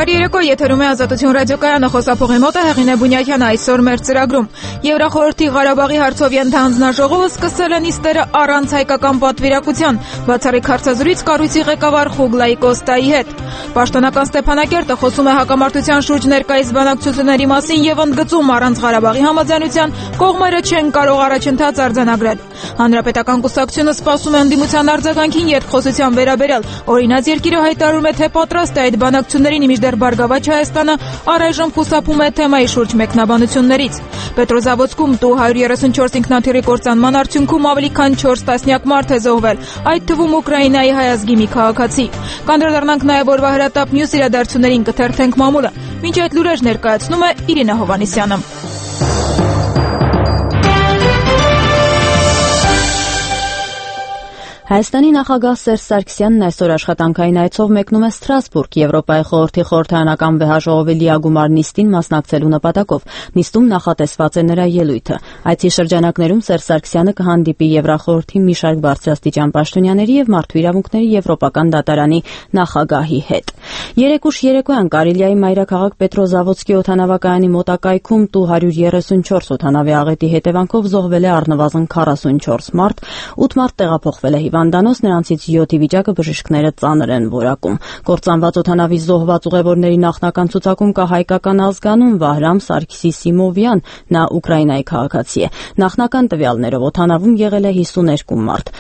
Բարի երեկո, եթերում է Ազատություն ռադիոկայանը, խոսափողի մոտ է Հեղինե Բունյակյանը։ Այսօր մեր ծրագրում Եվրախորհրդի Ղարաբաղի հարցով հանձնաժողովը սկսել է նիստերը առանց հայկական պատվիրակության, բացառիկ հարցազրույց կառույցի ղեկավար Խուգլայի Կոստայի հետ։ Պաշտոնական Ստեփանակերտը խոսում է հակամարտության շուրջ ներկայիս բանակցությունների մասին եւ ընդգծում առանց Ղարաբաղի համաձայնության կողմերը չեն կարող առաջընթաց արձանագրել։ Հանրապետական կուսակցությունը սպասում է ընդդիմության արձագանքին երկխոսության վերաբերյալ։ Օրինաց երկիրը հայտարարում է, թե պատրաստ է այդ բանակցություններին, մինչդեռ Բարգավաճ Հայաստանը առայժմ խուսափում է թեմայի շուրջ մեկնաբանություններից։ Պետրոզավոդսկում տու 134 ինքնաթիռի կործանման արդյունքում ավելի քան 4 տասնյակ մարդ է զոհվել, այդ թվում Ուկրաինայի հայ ազգի մի քաղաքացի։ Կանդրադառնանք նաև օրվա հրատապ մյուս իրադարձություններին, կթերթենք մամուլը։ Մինչ այդ լուրեր ներկայացնում է Իրինա Հովհաննիսյանը։ Հայաստանի նախագահ Սերժ Սարգսյանն այսօր աշխատանքային այցով մեկնում է Սթրասբուրգ Եվրոպայի խորհրդի խորհրդարանական վեհաժողովի լիագումար նիստին մասնակցելու նպատակով։ Նիստում նախատեսված է նրա ելույթը։ Այցի շրջանակներում Սերժ Սարգսյանը կհանդիպի Եվրախորհրդի մի շարք բարձրաստիճան պաշտոնյաների եւ մարդու իրավունքների եվրոպական դատարանի նախագահի հետ։ Երեկուշ երեկոյան Կարելիայի մայրաքաղաք Պետրոզավոդսկի օդանավակայանի մոտակայքում տու 134 օդանավի աղետի հետևանքով զոհվել է առնվազն 44 մարդ, 8 մարդ տեղափոխվել է հիվանդանոց, նրանցից 7-ի վիճակը բժիշկները ծանր են որակում։ Կործանված օդանավի զոհված ուղևորների նախնական ցուցակում կա հայկական ազգանուն Վահրամ Սարգսի-Սիմովյան, նա Ուկրաինայի քաղաքացի է։ Նախնական տվյալներով օդանավում եղել է 52 մարդ։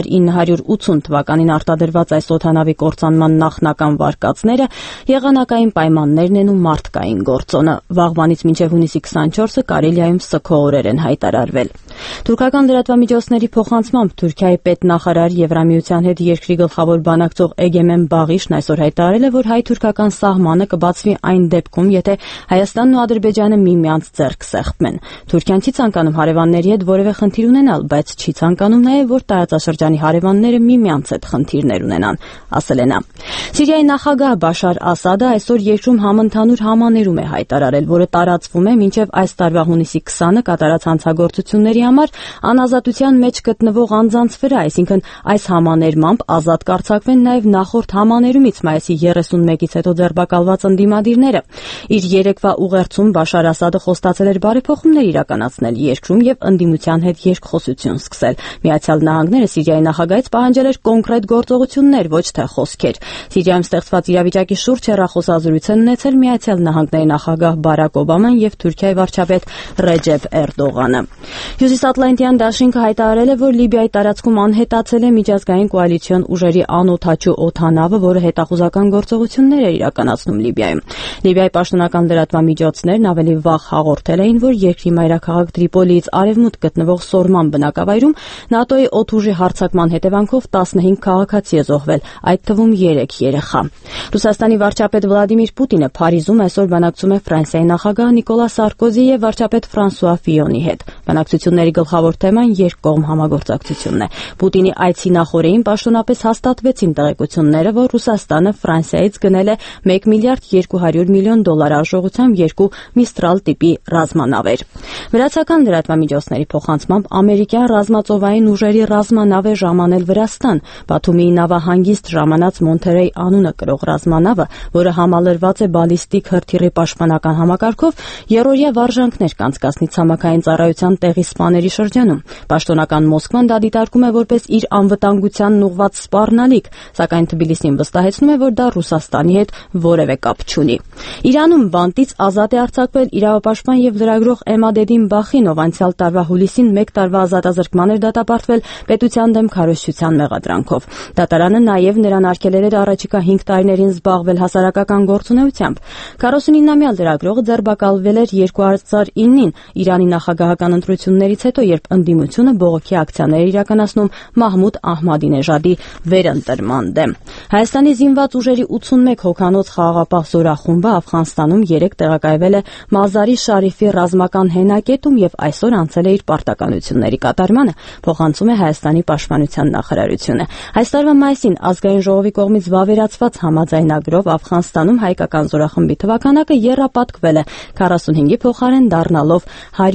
1980 թվականին արտադրված այս օդանավի կործանման նախնական վարկածները եղանակային պայմաններն են ու մարդկային գործոնը։ Վաղվանից մինչև հունիսի 24-ը Կարելիայում սգո օրեր են հայտարարվել։ Թուրքական լրատվամիջոցների փոխանցմամբ Թուրքիայի պետնախարար Եվրամիության հետ երկրի գլխավոր բանակցող Էգեմեն Բաղիշն այսօր հայտարարել է, որ հայ-թուրքական սահմանը կբացվի այն դեպքում, եթե Հայաստանն ու Ադրբեջանը միմյանց ձեռք սեղմեն։ Թուրքիան չի ցանկանում հարևանների հետ որևէ խնդիր ունենալ, բայց չի ցանկանում նաև, որ տարածաշրջանի հարևանները միմյանց հետ խնդիրներ ունենան, ասել է նա։ Սիրիայի նախագահ Բաշար Ասադը այսօր երկրում համընդհանուր համաներում է հայտարարել, որը տարածվում է մինչև այս տարվա հունիսի 20-ը կատարած հանցագործությունների համար անազատության մեջ գտնվող անձանց վրա, այսինքն այս համաներմամբ ազատ կարձակվեն նաև նախորդ համաներումից մայիսի 31-ից հետո ձերբակալված ընդդիմադիրները։ Իր երեկվա ուղերձում Բաշար Ասադը խոստացել էր բարեփոխումներ իրականացնել երկրում եւ ընդդիմության հետ երկխոսություն սկսել։ Միացյալ Նահանգները Սիրիայի նախագահից պահանջել էր կոնկրետ գործողություններ, ոչ թե խոսքեր։ Սիրիայում ստեղծված իրավիճակի շուրջ հեռախոսազրույց են ունեցել Միացյալ Նահանգների նախագահ Բարակ Օբաման եւ Թուրքիայի վարչապետ Ռեջեփ Էրդողանը։ Հյուսիսատլանտյան դաշինքը հայտարարել է, որ Լիբիայի տարածքում անհետացել է միջազգային կոալիցիոն ուժերի անօդաչու օդանավը, որը հետախուզական գործողություններ էր իրականացնում Լիբիայում։ Լիբիայի պաշտոնական լրատվամիջոցներն ավելի վաղ հաղորդել էին, որ երկրի մայրաքաղաք Տրիպոլիից արևմուտք գտնվող Սորման բնակավայրում ՆԱՏՕ-ի օդուժի հարձակման հետևանքով 15 քաղաքացի է զոհվել, այդ թվում 3 երեխա։ Ռուսաստանի վարչապետ Վլադիմիր Պուտինը Փարիզում այսօր բանակցում է Ֆրանսիայի նախագահ Նիկոլա Սարկոզի եւ վարչապետ Ֆրանսուଆ Ֆիոնի հետ։ Բանակցությունների գլխավոր թեման երկկողմ համագործակցությունն է։ Պուտինի այցի նախօրեին պաշտոնապես հաստատվեցին տեղեկությունները, որ Ռուսաստանը Ֆրանսիայից գնել է 1 միլիարդ 200 միլիոն դոլար արժողությամբ 2 Միստրալ տիպի ռազմանավեր։ Վրացական լրատվամիջոցների փոխանցմամբ ամերիկյան ռազմածովային ուժերի ռազմանավ է ժամանել Վրաստան։ Բաթումիի նավահանգիստ ժամանած Մոնթերեյ անունը կրող ռազմանավը, որը համալրված է բալիստիկ հրթիռի պաշտպանական համակարգով, երրորդյա վարժանքներ կանցկացնի ցամաքային ծառայության տեղի սպաների շրջանում։ Պաշտոնական Մոսկվան դա դիտարկում է որպես իր անվտանգությանն ուղղված սպառնալիք, սակայն Թբիլիսին վստահեցնում է, որ դա Ռուսաստանի հետ որևէ կապ չունի։ Իրանում բանտից ազատ է արձակվել իրավապաշտպան եւ լրագրող Էմադեդին Բախին, ով անցյալ տարվա հուլիսին 1 տարվա ազատազրկման էր դատապարտվել պետության դեմ քարոզչության մեղադրանքով։ Դատարանը նաև նրան արգելել էր առաջիկա 5 տարիներին զբաղվել հասարակական գործունեությամբ։ 49-ամյա լրագրողը ձերբակալվել էր 2009-ին Իրանի նախագահական ընտրություններից հետո, երբ ընդդիմությունը բողոքի ակցիաներ իրականացնում Մահմուդ Ահմադինեժադի վերընտրման դեմ։ Հայաստանի զինված ուժերի 81 հոգանոց խաղաղապահ զորախումբը Աֆղանստանում 3 տեղակայվել է Մազարի Շարիֆի ռազմական հենակետում եւ այսօր անցել է իր պարտականությունների կատարմանը, փոխանցում է Հայաստանի պաշտպանության նախարարությունը։ Այս տարվա մայիսին ազգային ժողովի կողմից վավերացված համաձայնագրով Աֆղանստանում հայկական զորախմբի թվականակը եռապատկվել է 45-ի փոխարեն դառնալով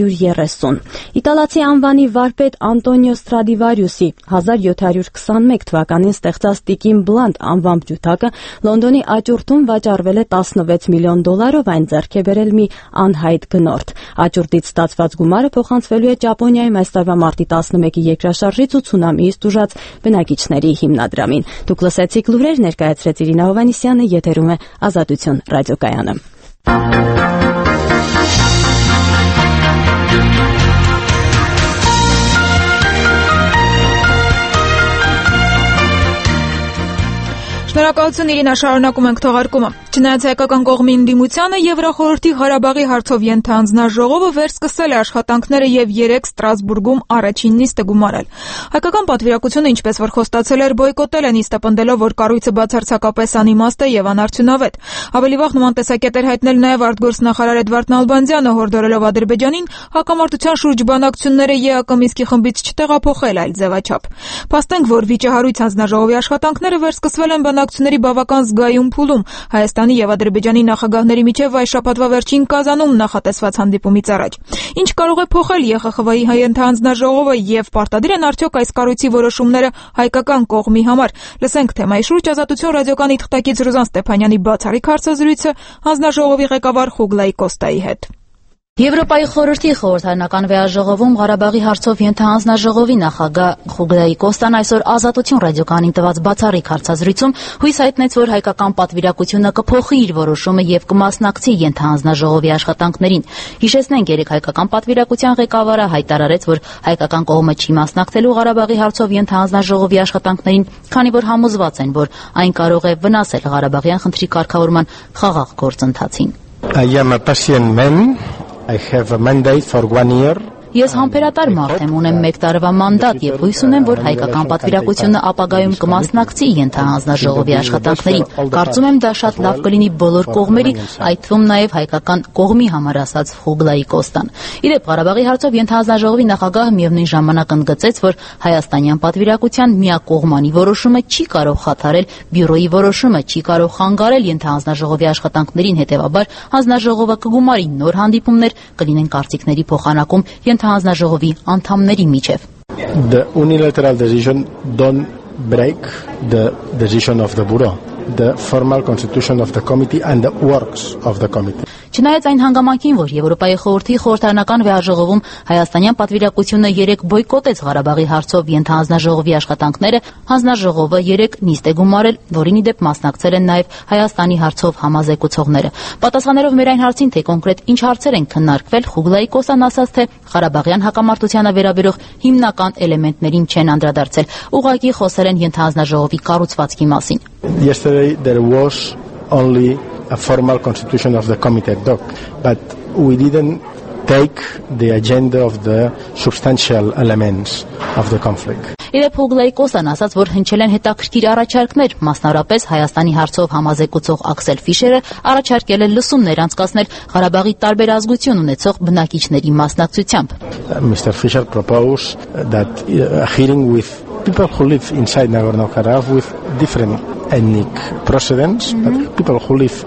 130։ Իտալացի անվանի վարպետ Անտոնիո Ստրադիվարիուսի 1721 թվականին ստեղծած Տիկին Բլանդ անվամբ ջութակը Լոնդոնի աճուրդում վաճառվել է $16 միլիոն, այն ձեռք է բերել մի անհայտ գնորդ։ Աճուրդից ստացված գումարը փոխանցվելու է Ճապոնիայում այս տարվա մարտի 11-ի երկրաշարժից ու ցունամիից տուժած բնակիչների հիմնադրամին։ Դուք լսեցիք լուրեր, ներկայացրեց Իրինա Հովհաննիսյանը, եթերում է Ազատություն ռադիոկայանը։ Շնորհակալություն Իրինա, շարունակում ենք թողարկումը։ Չնայած հայկական կողմի ընդդիմությանը, Եվրախորհրդի Ղարաբաղի հարցով ենթահանձնաժողովը վերսկսել է աշխատանքները եւ 3 Ստրասբուրգում առաջին նիստը գումարել։ Հայկական պատվիրակությունը, ինչպես որ խոստացել էր, բոյկոտել է նիստը, պնդելով, որ կառույցը բացարձակապես անիմաստ է եւ անարդյունավետ։ Ավելի վաղ նման տեսակետ էր հայտնել նաեւ արտգործնախարար Էդվարդ Նալբանդյանը, հորդորելով Ադրբեջանին հակամարտության շուրջ բանակցությունները ԵԱԿ Մինսկի խմբից չտեղափոխել այլ ձևաչափ։ Փաստենք, որ վիճահարույց հանձնաժողովի աշխատանքները վերսկսվել են բանակցությունների բավական զգայուն փուլում Հայաստանի եւ Ադրբեջանի նախագահների միջև այս շաբաթվա վերջին Կազանում նախատեսված հանդիպումից առաջ։ Ինչ կարող է փոխել ԵԽԽՎ-ի ենթահանձնաժողովը եւ պարտադիր են արդյոք այս կառույցի որոշումները հայկական կողմի համար։ Լսենք թեմայի շուրջ Ազատություն ռադիոկայանի թղթակից Ռուզան Ստեփանյանի բացառիկ հարցազրույցը հանձնաժողովի ղեկավար Խուգլայի Կոստայի հետ։ Եվրոպայի խորհրդի խորհրդարանական վեաժողովում Ղարաբաղի հարցով ենթահանձնաժողովի նախագահ Խուգլայի Կոստան այսօր Ազատություն ռադիոկայանին տված բացառիկ հարցազրույցում հույս հայտնեց, որ հայկական պատվիրակությունը կփոխի իր որոշումը եւ կմասնակցի ենթահանձնաժողովի աշխատանքներին։ Հիշեցնենք, երեք հայկական պատվիրակության ղեկավարը հայտարարեց, որ հայկական կողմը չի մասնակցելու Ղարաբաղի հարցով ենթահանձնաժողովի աշխատանքներին, քանի որ համոզված են, որ այն կարող է վնասել Ղարաբաղյան խնդրի կարգավորման խաղաղ գործընթացին։ I am a patient man. I have a mandate for 1 year. Ես համբերատար մարդ եմ, ունեմ 1 տարվա մանդատ եւ հույս ունեմ, որ հայկական պատվիրակությունը ապագայում կմասնակցի ենթահանձնաժողովի աշխատանքներին։ Կարծում եմ, դա շատ լավ կլինի բոլոր կողմերի, այդ թվում նաեւ հայկական կողմի համար, ասաց Խուգլայի Կոստան։ Իդեպ Ղարաբաղի հարցով ենթահանձնաժողովի նախագահը միևնույն ժամանակ ընդգծեց, որ հայաստանյան պատվիրակության միակողմանի որոշումը չի կարող խաթարել բյուրոյի որոշումը, չի կարող խանգարել ենթահանձնաժողովի աշխատանքներին, հետեւաբար հանձնաժողովը կգումարի նոր հանդիպումներ, կլինեն կարծիքների փոխանակում հանձնաժողովի անդամների միջև։ The unilateral decision don't break the decision of the bureau, the formal constitution of the committee and the works of the committee. Չնայած այն հանգամանքին, որ Եվրոպայի խորհրդի խորհրդարանական վեաժողովում հայաստանյան պատվիրակությունը 3 բոյկոտեց Ղարաբաղի հարցով ենթահանձնաժողովի աշխատանքները, հանձնաժողովը 3 նիստ է գումարել, որին իդեպ մասնակցել են նաև Հայաստանի հարցով համազեկուցողները։ Պատասխանելով մեր այն հարցին, թե կոնկրետ ինչ հարցեր են քննարկվել, Խուգլայի Կոստան ասաց, թե Ղարաբաղյան հակամարտությանը վերաբերող հիմնական էլեմենտներին չեն անդրադարձել, ուղղակի խոսել են ենթահանձնաժողովի կառուցվածքի մասին։ Yesterday there was only a formal constitution of the committee ad hoc, but we didn't take the agenda of the substantial elements of the conflict. Իդեպ Խուգլայի Կոստան ասաց, որ հնչել են հետաքրքիր առաջարկներ, մասնավորապես Հայաստանի հարցով համազեկուցող Աքսել Ֆիշերը առաջարկել է լսումներ անցկացնել Ղարաբաղի տարբեր ազգություն ունեցող բնակիչների մասնակցությամբ։ Mr. Fisher proposed that a hearing with people who live inside Nagorno-Karabakh with different ethnic precedents, but people who live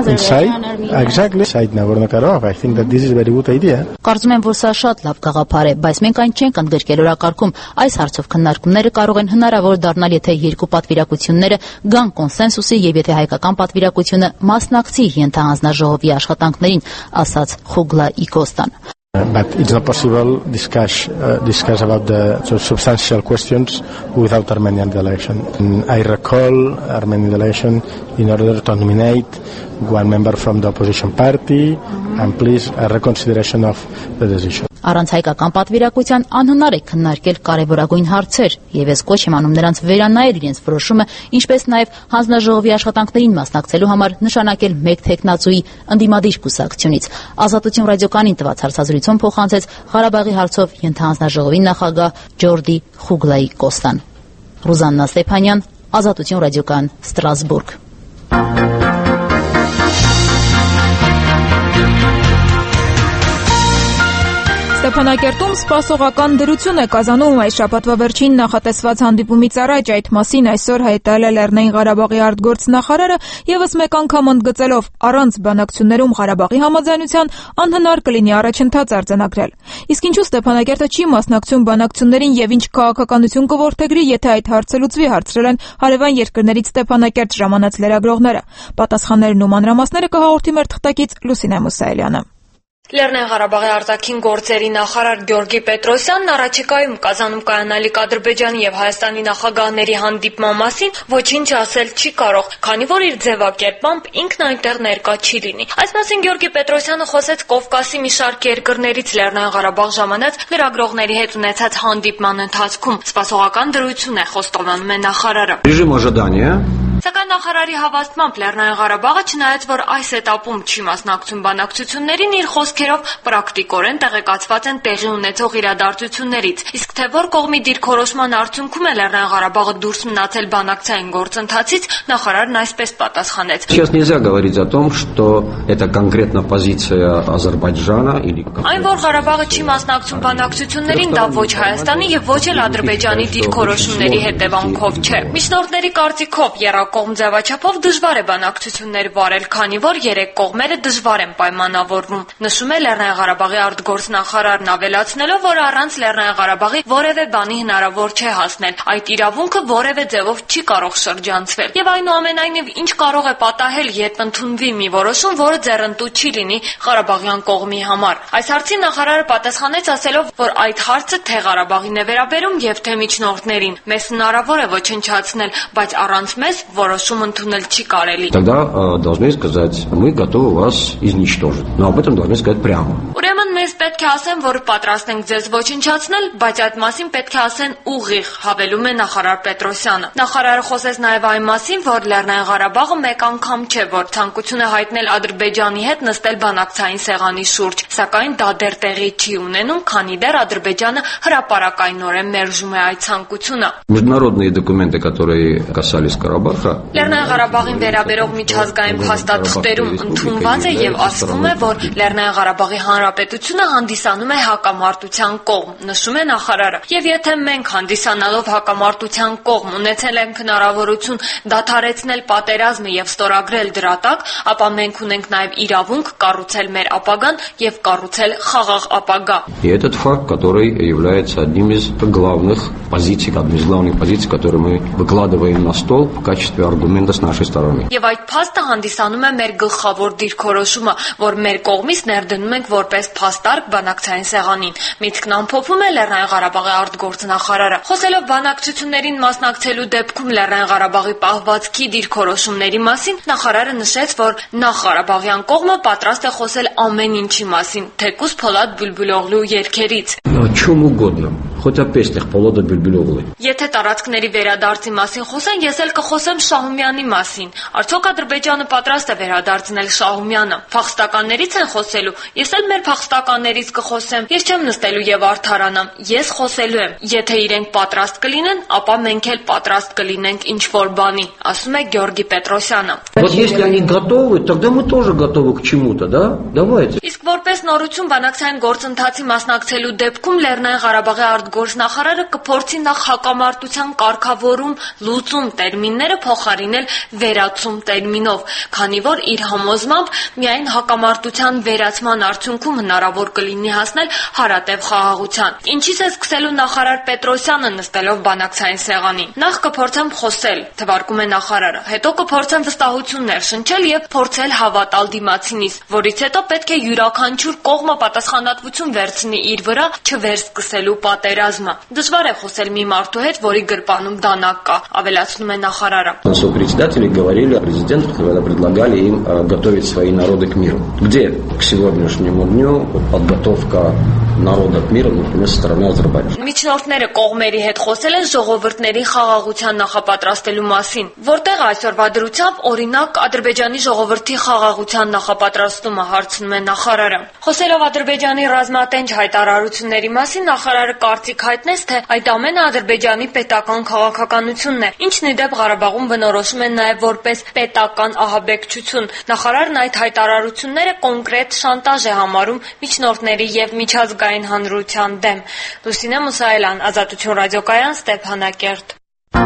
inside Nagorno-Karabakh. I think that this is a very good idea. Կարծում եմ, որ սա շատ լավ գաղափար է, բայց մենք այն չենք ընդգրկել օրակարգում։ Այս հարցով քննարկումները կարող են հնարավոր դառնալ, եթե երկու պատվիրակությունները գան կոնսենսուսի եւ եթե հայկական պատվիրակությունը մասնակցի ենթահանձնաժողովի աշխատանքներին, ասաց Խուգլայի Կոստան։ But it's not possible discuss about the substantial questions without Armenian delegation. I recall Armenian delegation in order to nominate one member from the opposition party and please a reconsideration of the decision. Առանց հայկական պատվիրակության անհնար է քննարկել կարևորագույն հարցեր, եւ ես կոչ եմ անում նրանց վերանայել իրենց որոշումը, ինչպես նաեւ հանձնաժողովի աշխատանքներին մասնակցելու համար նշանակել մեկ թեկնածուի ընդդիմադիր կուսակցությունից։ Ազատություն ռադիոկայանին տված հարցազրույցում փոխանցեց Ղարաբաղի հարցով ենթահանձնաժողովի նախագահ Ջորդի Խուգլայի Կոստան։ Ռուզաննա Ստեփանյան, Ազատություն ռադիոկայան, Ստրասբուրգ։ Ստեփանակերտում սպասողական դրություն է կազանում այս շաբաթվա վերջին նախատեսված հանդիպումից առաջ այդ մասին այսօր հայտարարել է Լեռնային Ղարաբաղի արտգործնախարարը եւս մեկ անգամ ընդգծելով առանց բանակցություններում Ղարաբաղի համաձայնության անհնար կլինի առաջընթաց արձանագրել։ Իսկ ինչու Ստեփանակերտը չի մասնակցում բանակցություններին եւ ինչ քաղաքականություն կորդեգրի, եթե այդ հարցը լուծվի, հարցրել են հարևան երկրներից Ստեփանակերտ ժամանած լրագրողները։ Պատասխաններն ու մանրամասները կհաղորդի մեր թղթակից Լուսինե Մուսայելյանը։ Լեռնային Ղարաբաղի արտաքին գործերի նախարար Գյորգի Պետրոսյանն առաջիկայում Կազանում կայանալիք Ադրբեջանի եւ Հայաստանի նախագահների հանդիպման մասին ոչինչ ասել չի կարող, քանի որ իր ձևակերպմամբ ինքն այնտեղ ներկա չի լինի։ Այս մասին Գյորգի Պետրոսյանը խոսեց Կովկասի մի շարք երկրներից Լեռնային Ղարաբաղ ժամանած լրագրողների հետ ունեցած հանդիպման ընթացքում։ Սպասողական դրություն է, խոստովանում է նախարարը։ Ռեժիմ ожидания. Սակայն նախարարի հավաստմամբ Լեռնային Ղարաբաղը չնայած որ այս этаպում չի մասնակցում բանակցություններին, իր խոսքերով պրակտիկորեն տեղեկացված են տեղի ունեցող իրադարձություններից, իսկ թե որ կողմի դիրքորոշման արդյունքում է Լեռնային Ղարաբաղը դուրս մնացել բանակցային գործընթացից, նախարարն այսպես պատասխանեց. Сейчас нельзя говорить о том, что это конкретно позиция Азербайджана или Այն որ Ղարաբաղը չի մասնակցում բանակցություններին, դա ոչ Հայաստանի եւ ոչ էլ Ադրբեջանի դիրքորոշումների հետևանքով չէ։ Միջնորդների կարծիքով Կողմ ձևաչափով դժվար է բանակցություններ վարել, քանի որ երեք կողմերը դժվար են պայմանավորվում։ Նշում է Լեռնային Ղարաբաղի արտգործնախարարն, ավելացնելով, որ առանց Լեռնային Ղարաբաղի որևէ բանի հնարավոր չէ հասնել։ Այդ իրավունքը որևէ ձևով չի կարող շրջանցվել։ Եվ այնուամենայնիվ ինչ կարող է պատահել, երբ ընդունվի մի որոշում, որը ձեռնտու չի լինի Ղարաբաղյան կողմի համար։ Այս հարցին նախարարը պատասխանեց ասելով, որ այդ հարցը թե Ղարաբաղին է վերաբերում եւ թե միջնորդներին։ Մեզ հնարավոր է ոչնչացնել, բայց առանց մեզ որոշում ընդունել չի կարելի։ Тогда должны сказать, мы готовы вас изничтожить. Но об этом должны сказать прямо. Ուրեմն մեզ պետք է ասեն, որ պատրաստ ենք ձեզ ոչնչացնել, բայց այդ մասին պետք է ասեն ուղիղ, հավելում է նախարար Պետրոսյանը։ Նախարարը խոսեց նաև այն մասին, որ Լեռնային Ղարաբաղը մեկ անգամ չէ, որ ցանկություն է հայտնել Ադրբեջանի հետ նստել բանակցային сеգանի շուրջ, սակայն դա դեռ տեղի չի ունենում, քանի դեռ Ադրբեջանը հրապարակայնորեն մերժում է այդ ցանկությունը։ Международные документы, которые касались Карабаха, Լեռնային Ղարաբաղին վերաբերող միջազգային փաստաթղթերում ընդունված է եւ ասվում է, որ Լեռնային Ղարաբաղի Հանրապետությունը հանդիսանում է հակամարտության կողմ, նշում է նախարարը։ Եվ եթե մենք հանդիսանալով հակամարտության կողմ ունեցել ենք հնարավորություն դադարեցնել պատերազմը եւ ստորագրել դրա տակ, ապա մենք ունենք նաեւ իրավունք կառուցել մեր ապագան եւ կառուցել խաղաղ ապագա։ И этот факт, который является одним из главных позиций, одной из главных позиций, которые мы выкладываем на стол в качестве аргумента с нашей стороны. Եվ այդ փաստը հանդիսանում է մեր գլխավոր դիրքորոշումը, որ մեր կողմից ներդնում ենք որպես փաստարկ բանակցային սեղանին։ Միտքն ամփոփում է Լեռնային Ղարաբաղի արտգործնախարարը։ Խոսելով բանակցություններին մասնակցելու դեպքում Լեռնային Ղարաբաղի պահվածքի դիրքորոշումների մասին, նախարարը նշեց, որ նախ Ղարաբաղյան կողմը պատրաստ է խոսել ամեն ինչի մասին, թեկուզ Փոլադ Բուլբուլօղլու երգերից։ О чем угодно, хоть о песнях Полода Бюльбюлёглы. Եթե տարածքների վերադարձի մասին խոսեն, ես էլ կխոսեմ Շահումյանի մասին։ Արդյոք Ադրբեջանը պատրաստ է վերադարձնել Շահումյանը։ Փախստականներից են խոսելու։ Ես էլ մեր փախստականներից կխոսեմ։ Ես չեմ նստելու եւ արդարանամ։ Ես խոսելու եմ։ Եթե իրենք պատրաստ կլինեն, ապա մենք էլ պատրաստ կլինենք ինչ որ բանի, ասում է Գյորգի Պետրոսյանը։ Вот если они готовы, тогда мы тоже готовы к чему-то, да? Давайте. Իսկ որպես նորություն բանակցային գործընթացի մասնակցելու դեպքում Լեռնային Ղարաբաղի արտգործնախարարը կփորձի նախ հակամարտության կարգավորում լուծում տերմինները փոխարինել վերացում տերմինով, քանի որ իր համոզմամբ միայն հակամարտության վերացման արդյունքում հնարավոր կլինի հասնել հարատև խաղաղության։ Ինչից է սկսելու նախարար Պետրոսյանը նստելով բանակցային սեղանին։ Նախ կփորձեմ խոսել, թվարկում է նախարարը, հետո կփորձեմ վստահություններ շնչել եւ փորձել հավատալ դիմացինիս, որից հետո պետք է յուրաքանչյուր կողմը պատասխանատվություն վերցնի իր вրա չվերսկսելու պատերազմը։ Դժվար է խոսել մի մարդու հետ, որի գրպանում դանակ կա, ավելացնում է նախարարը։ Сопредседатели говорили президенту, когда предлагали им готовить свои народы к миру. Где к сегодняшнему дню подготовка народа к миру, например, со стороны Азербайджана? Միջնորդները կողմերի հետ խոսել են ժողովուրդների խաղաղության նախապատրաստելու մասին, որտեղ այսօրվա դրությամբ օրինակ Ադրբեջանի ժողովրդի խաղաղության նախապատրաստումը, հարցնում է նախարարը։ Խոսելով Ադրբեջանի ռազմատենչ հայտարարությունների մասին, նախարարը կարծիք հայտնեց, թե այդ ամենը Ադրբեջանի պետական քաղաքականությունն է, ինչն ի դեպ Ղարաբաղում բնորոշում են նաև որպես պետական ահաբեկչություն։ Նախարարն այդ հայտարարությունները կոնկրետ շանտաժ է համարում միջնորդների եւ միջազգային միջազգային հանրության դեմ։ Լուսինե Մուսայելյան, Ազատություն ռադիոկայան, Ստեփանակերտ։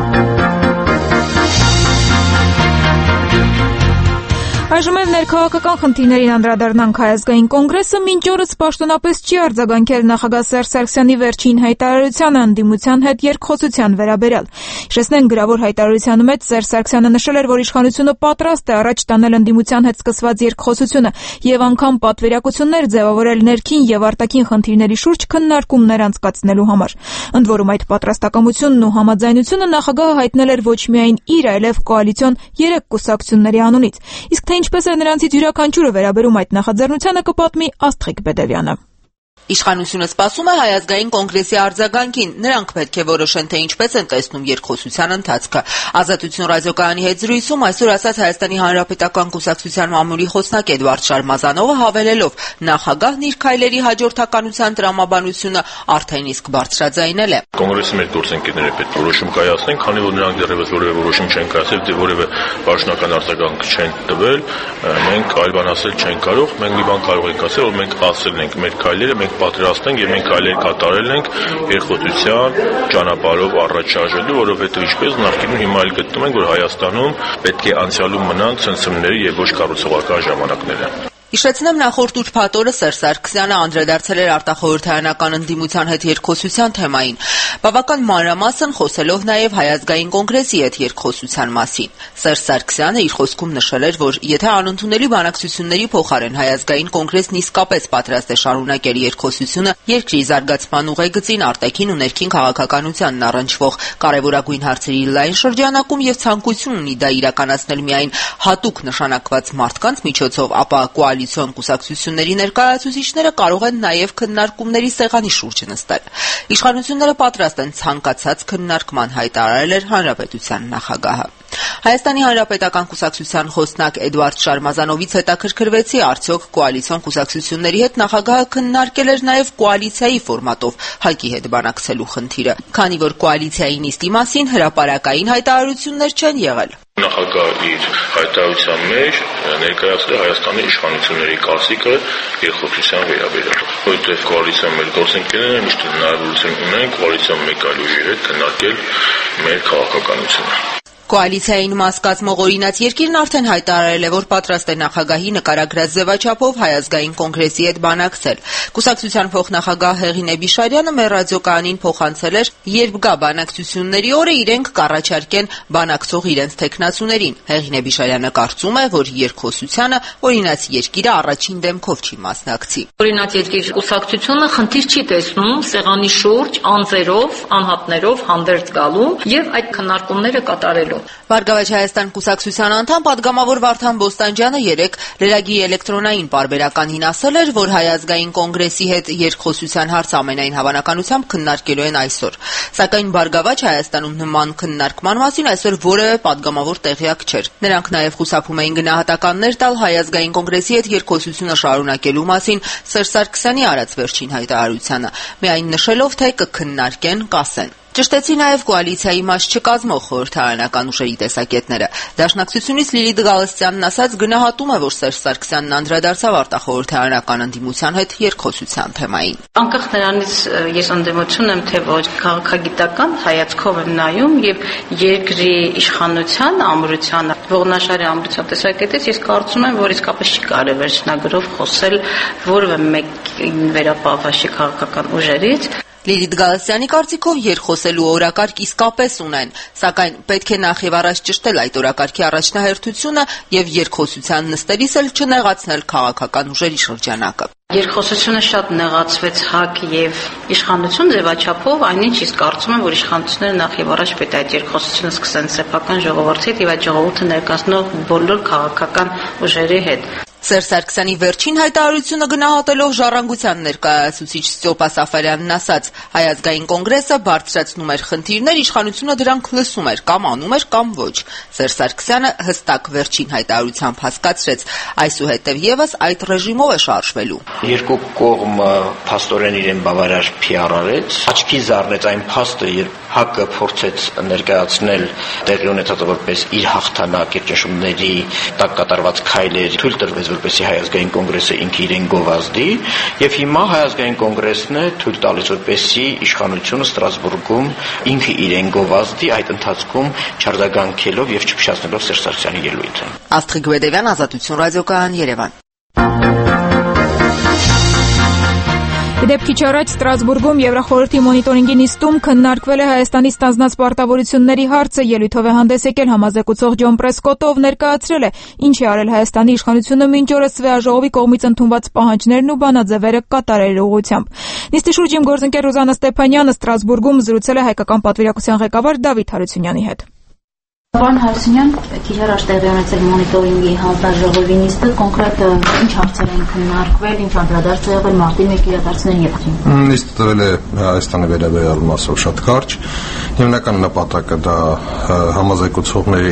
Այժմ էլ ներքաղաքական խնդիրներին անդրադառնանք։ Հայազգային կոնգրեսը մինչ օրս պաշտոնապես չի արձագանքել նախագահ Սերժ Սարգսյանի վերջին հայտարարությանը ընդդիմության հետ երկխոսության վերաբերյալ։ Հիշեցնենք, գրավոր հայտարարության մեջ Սերժ Սարգսյանը նշել էր, որ իշխանությունը պատրաստ է առաջ տանել ընդդիմության հետ սկսված երկխոսությունը եւ անգամ պատվիրակություններ ձևավորել ներքին եւ արտաքին խնդիրների շուրջ քննարկումներ անցկացնելու համար։ Ընդ որում այդ պատրաստակամությունն ու համաձայնությունը նախագահը հայտնել էր ոչ միայն իր, այլև կոալիցիոն 3 կուսակցությունների անունից։ Իսկ թե ինչպես է նրանցից յուրաքանչյուրը վերաբերում այդ նախաձեռնությանը, կպատմի Աստղիկ Բեդևյանը։ Իշխանությունը սպասում է Հայազգային կոնգրեսի արձագանքին։ Նրանք պետք է որոշեն, թե ինչպես են տեսնում երկխոսության ընթացքը։ Ազատություն ռադիոկայանի հետ զրույցում այսօր ասաց Հայաստանի Հանրապետական կուսակցության մամուլի խոսնակ Էդվարդ Շարմազանովը, հավելելով, նախագահն իր քայլերի հաջորդականության տրամաբանությունը արդեն իսկ բարձրաձայնել է։ Կոնգրեսի մեր գործընկերները պետք է որոշում կայացնեն, քանի որ նրանք դեռևս որևէ որոշում չեն կայացրել, դե որևէ պաշտոնական արձագանք չեն տվել, մենք այլ բան ասել չենք կարող, մենք մի բան կարող ենք ասել, որ մենք ասել ենք մեր քայլերը, մենք պատրաստենք եւ մենք քայլեր կատարել ենք երկխոսության ճանապարհով առաջ շարժելու, որովհետեւ ինչպես նախկինում հիմա էլ գտնում ենք, որ Հայաստանում պետք է անցյալում մնան ցնցումների եւ ոչ կառուցողական ժամանակները։ Հիշեցնեմ, նախորդ ուրբաթ օրը Սերժ Սարգսյանը անդրադարձել էր արտախորհրդարանական ընդդիմության հետ երկխոսության թեմային, բավական մանրամասն խոսելով նաև Հայազգային կոնգրեսի հետ երկխոսության մասին։ Սերժ Սարգսյանը իր խոսքում նշել էր, որ եթե անընդունելի բանակցությունների փոխարեն Հայազգային կոնգրեսն իսկապես պատրաստ է շարունակել երկխոսությունը, երկրի զարգացման ուղեգծին, արտաքին ու ներքին քաղաքականությանն առնչվող կարևորագույն հարցերի լայն շրջանակում եւ ցանկություն ունի դա իրականացնել միայն հատուկ նշանակված մարդկանց միջոցով, ապա կոալիցիոն կուսակցությունների ներկայացուցիչները կարող են նաև քննարկումների սեղանի շուրջ նստել։ Իշխանությունները պատրաստ են ցանկացած քննարկման, հայտարարել էր Հանրապետության նախագահը։ Հայաստանի Հանրապետական կուսակցության խոսնակ Էդվարդ Շարմազանովից հետաքրքրվեցի, արդյոք կոալիցիոն կուսակցությունների հետ նախագահը քննարկել էր նաև կոալիցիայի ֆորմատով ՀԱԿ-ի հետ բանակցելու խնդիրը, քանի որ կոալիցիայի նիստի մասին հրապարակային հայտարարություններ չեն եղել։ Նախագահը իր հայտարարության մեջ ներկայացրել է Հայաստանի իշխանությունների կարծիքը երկխոսության վերաբերյալ, որովհետև կոալիցիան մեր գործընկերներն միշտ հնարավորություն ունեն կոալիցիան մեկ այլ ուժի հետ քննարկել մեր քաղաքականությունը։ Կոալիցիային մաս կազմող օրինաց երկիրն արդեն հայտարարել է, որ պատրաստ է նախագահի նկարագրած ձևաչափով Հայազգային կոնգրեսի հետ բանակցել։ Կուսակցության փոխնախագահ Հեղինե Բիշարյանը մեր ռադիոկայանին փոխանցել էր, երբ գա բանակցությունների օրը իրենք կառաջարկեն բանակցող իրենց թեկնածուներին։ Հեղինե Բիշարյանը կարծում է, որ երկխոսությանը օրինաց երկիրը առաջին դեմքով չի մասնակցի։ Օրինաց երկիր կուսակցությունը խնդիր չի տեսնում սեղանի շուրջ անձերով, անհատներով հանդերձ գալու եւ այդ քննարկումները կատարելու։ Բարգավաճ Հայաստան կուսակցության անդամ պատգամավոր Վարդան Բոստանջյանը երեկ լրագի էլեկտրոնային պարբերականին ասել էր, որ Հայազգային կոնգրեսի հետ երկխոսության հարցը ամենայն հավանականությամբ քննարկելու են այսօր։ Սակայն Բարգավաճ Հայաստանում նման քննարկման մասին այսօր որևէ պատգամավոր տեղյակ չէր։ Նրանք նաև խուսափում էին գնահատականներ տալ Հայազգային կոնգրեսի հետ երկխոսությունը շարունակելու մասին Սերժ Սարգսյանի արած վերջին հայտարարությանը, միայն նշելով, թե կքննարկեն, կասեն։ Ճշտեցի նաև կոալիցիայի մաս չկազմող խորհրդարանական ուժերի տեսակետները։ Դաշնակցությունից Լիլիթ Գալստյանն ասաց, գնահատում է, որ Սերժ Սարգսյանն անդրադարձավ արտախորհրդարանական ընդդիմության հետ երկխոսության թեմային։ Անկախ նրանից ես ընդդիմություն եմ, թե ոչ, քաղաքագիտական հայացքով եմ նայում եւ երկրի իշխանության ամրության, ողնաշարի ամրության տեսակետից ես կարծում եմ, որ իսկապես չի կարելի վերջնագրով խոսել որևէ մեկին վերապահվաշի քաղաքական ուժերից։ Լիլիթ Գալստյանի կարծիքով երկխոսելու օրակարգ իսկապես ունեն, սակայն պետք է նախ եւ առաջ ճշտել այդ օրակարգի առաջնահերթությունը եւ երկխոսության նստելիս էլ չնեղացնել քաղաքական ուժերի շրջանակը։ Երկխոսությունը շատ նեղացվեց ՀԱԿ եւ իշխանություն ձևաչափով, այնինչ իսկ կարծում եմ, որ իշխանությունները նախ եւ առաջ պետք է այդ երկխոսությունը սկսեն սեփական ժողովրդի հետ եւ այդ ժողովուրդը ներկայացնող բոլոր քաղաքական ուժերի հետ։ Սերժ Սարգսյանի վերջին հայտարարությունը գնահատելով Ժառանգության ներկայացուցիչ Ստյոպա Սաֆարյանն ասաց, Հայազգային կոնգրեսը բարձրացնում էր խնդիրներ, իշխանությունը դրանք լսում էր, կամ անում էր, կամ ոչ։ Սերժ Սարգսյանը հստակ վերջին հայտարարությամբ հասկացրեց, այսուհետև եւս այդ ռեժիմով է շարժվելու։ Երկու կողմը փաստորեն իրեն բավարար PR-արեց, աչքի զարնեց այն փաստը, երբ ՀԱԿ-ը փորձեց ներկայացնել տեղի ունեցածը որպես իր հաղթանակ, իր ճնշումների տակ կատարված քայլեր, թույլ տրվեց, որ որպեսզի Հայ ազգային կոնգրեսը ինքը իրեն գովազդի, եւ հիմա Հայ ազգային կոնգրեսն է թույլ տալիս, որպեսզի իշխանությունը Ստրասբուրգում ինքը իրեն գովազդի, այդ ընթացքում չարդագանքելով եւ չփշացնելով Սերժ Սարգսյանի ելույթը։ Աստղիկ Բեդևյան, Ազատություն ռադիոկայան, Երևան։ Իդեպ քիչ առաջ Ստրասբուրգում Եվրախորհրդի մոնիտորինգի նիստում քննարկվել է Հայաստանի ստանձնած պարտավորությունների հարցը, ելույթով է հանդես եկել համազեկուցող Ջոն Պրեսկոտով, ներկայացրել է ինչ է արել Հայաստանի իշխանությունը մինչ օրս ՍՎԱԺ կողմից ընդունված պահանջներն ու բանաձևերը կատարելու ուղղությամբ։ Նիստի շուրջ իմ գործընկեր Ռուզաննա Ստեփանյանը Ստրասբուրգում զրուցել է հայկական պատվիրակության ղեկավար Դավիթ Հարությունյանի հետ։ Պարոն Հարությունյան, քիչ առաջ տեղի ունեցել մոնիտորինգի հանձնաժողովի նիստը, կոնկրետ ինչ հարցեր են քննարկվել, ինչ անդրադարձ է եղել մարտի 1 իրադարձությունների եղջին։ Նիստը տվել է Հայաստանի վերաբերյալ մասով շատ կարճ։ Հիմնական նպատակը դա համազեկուցողների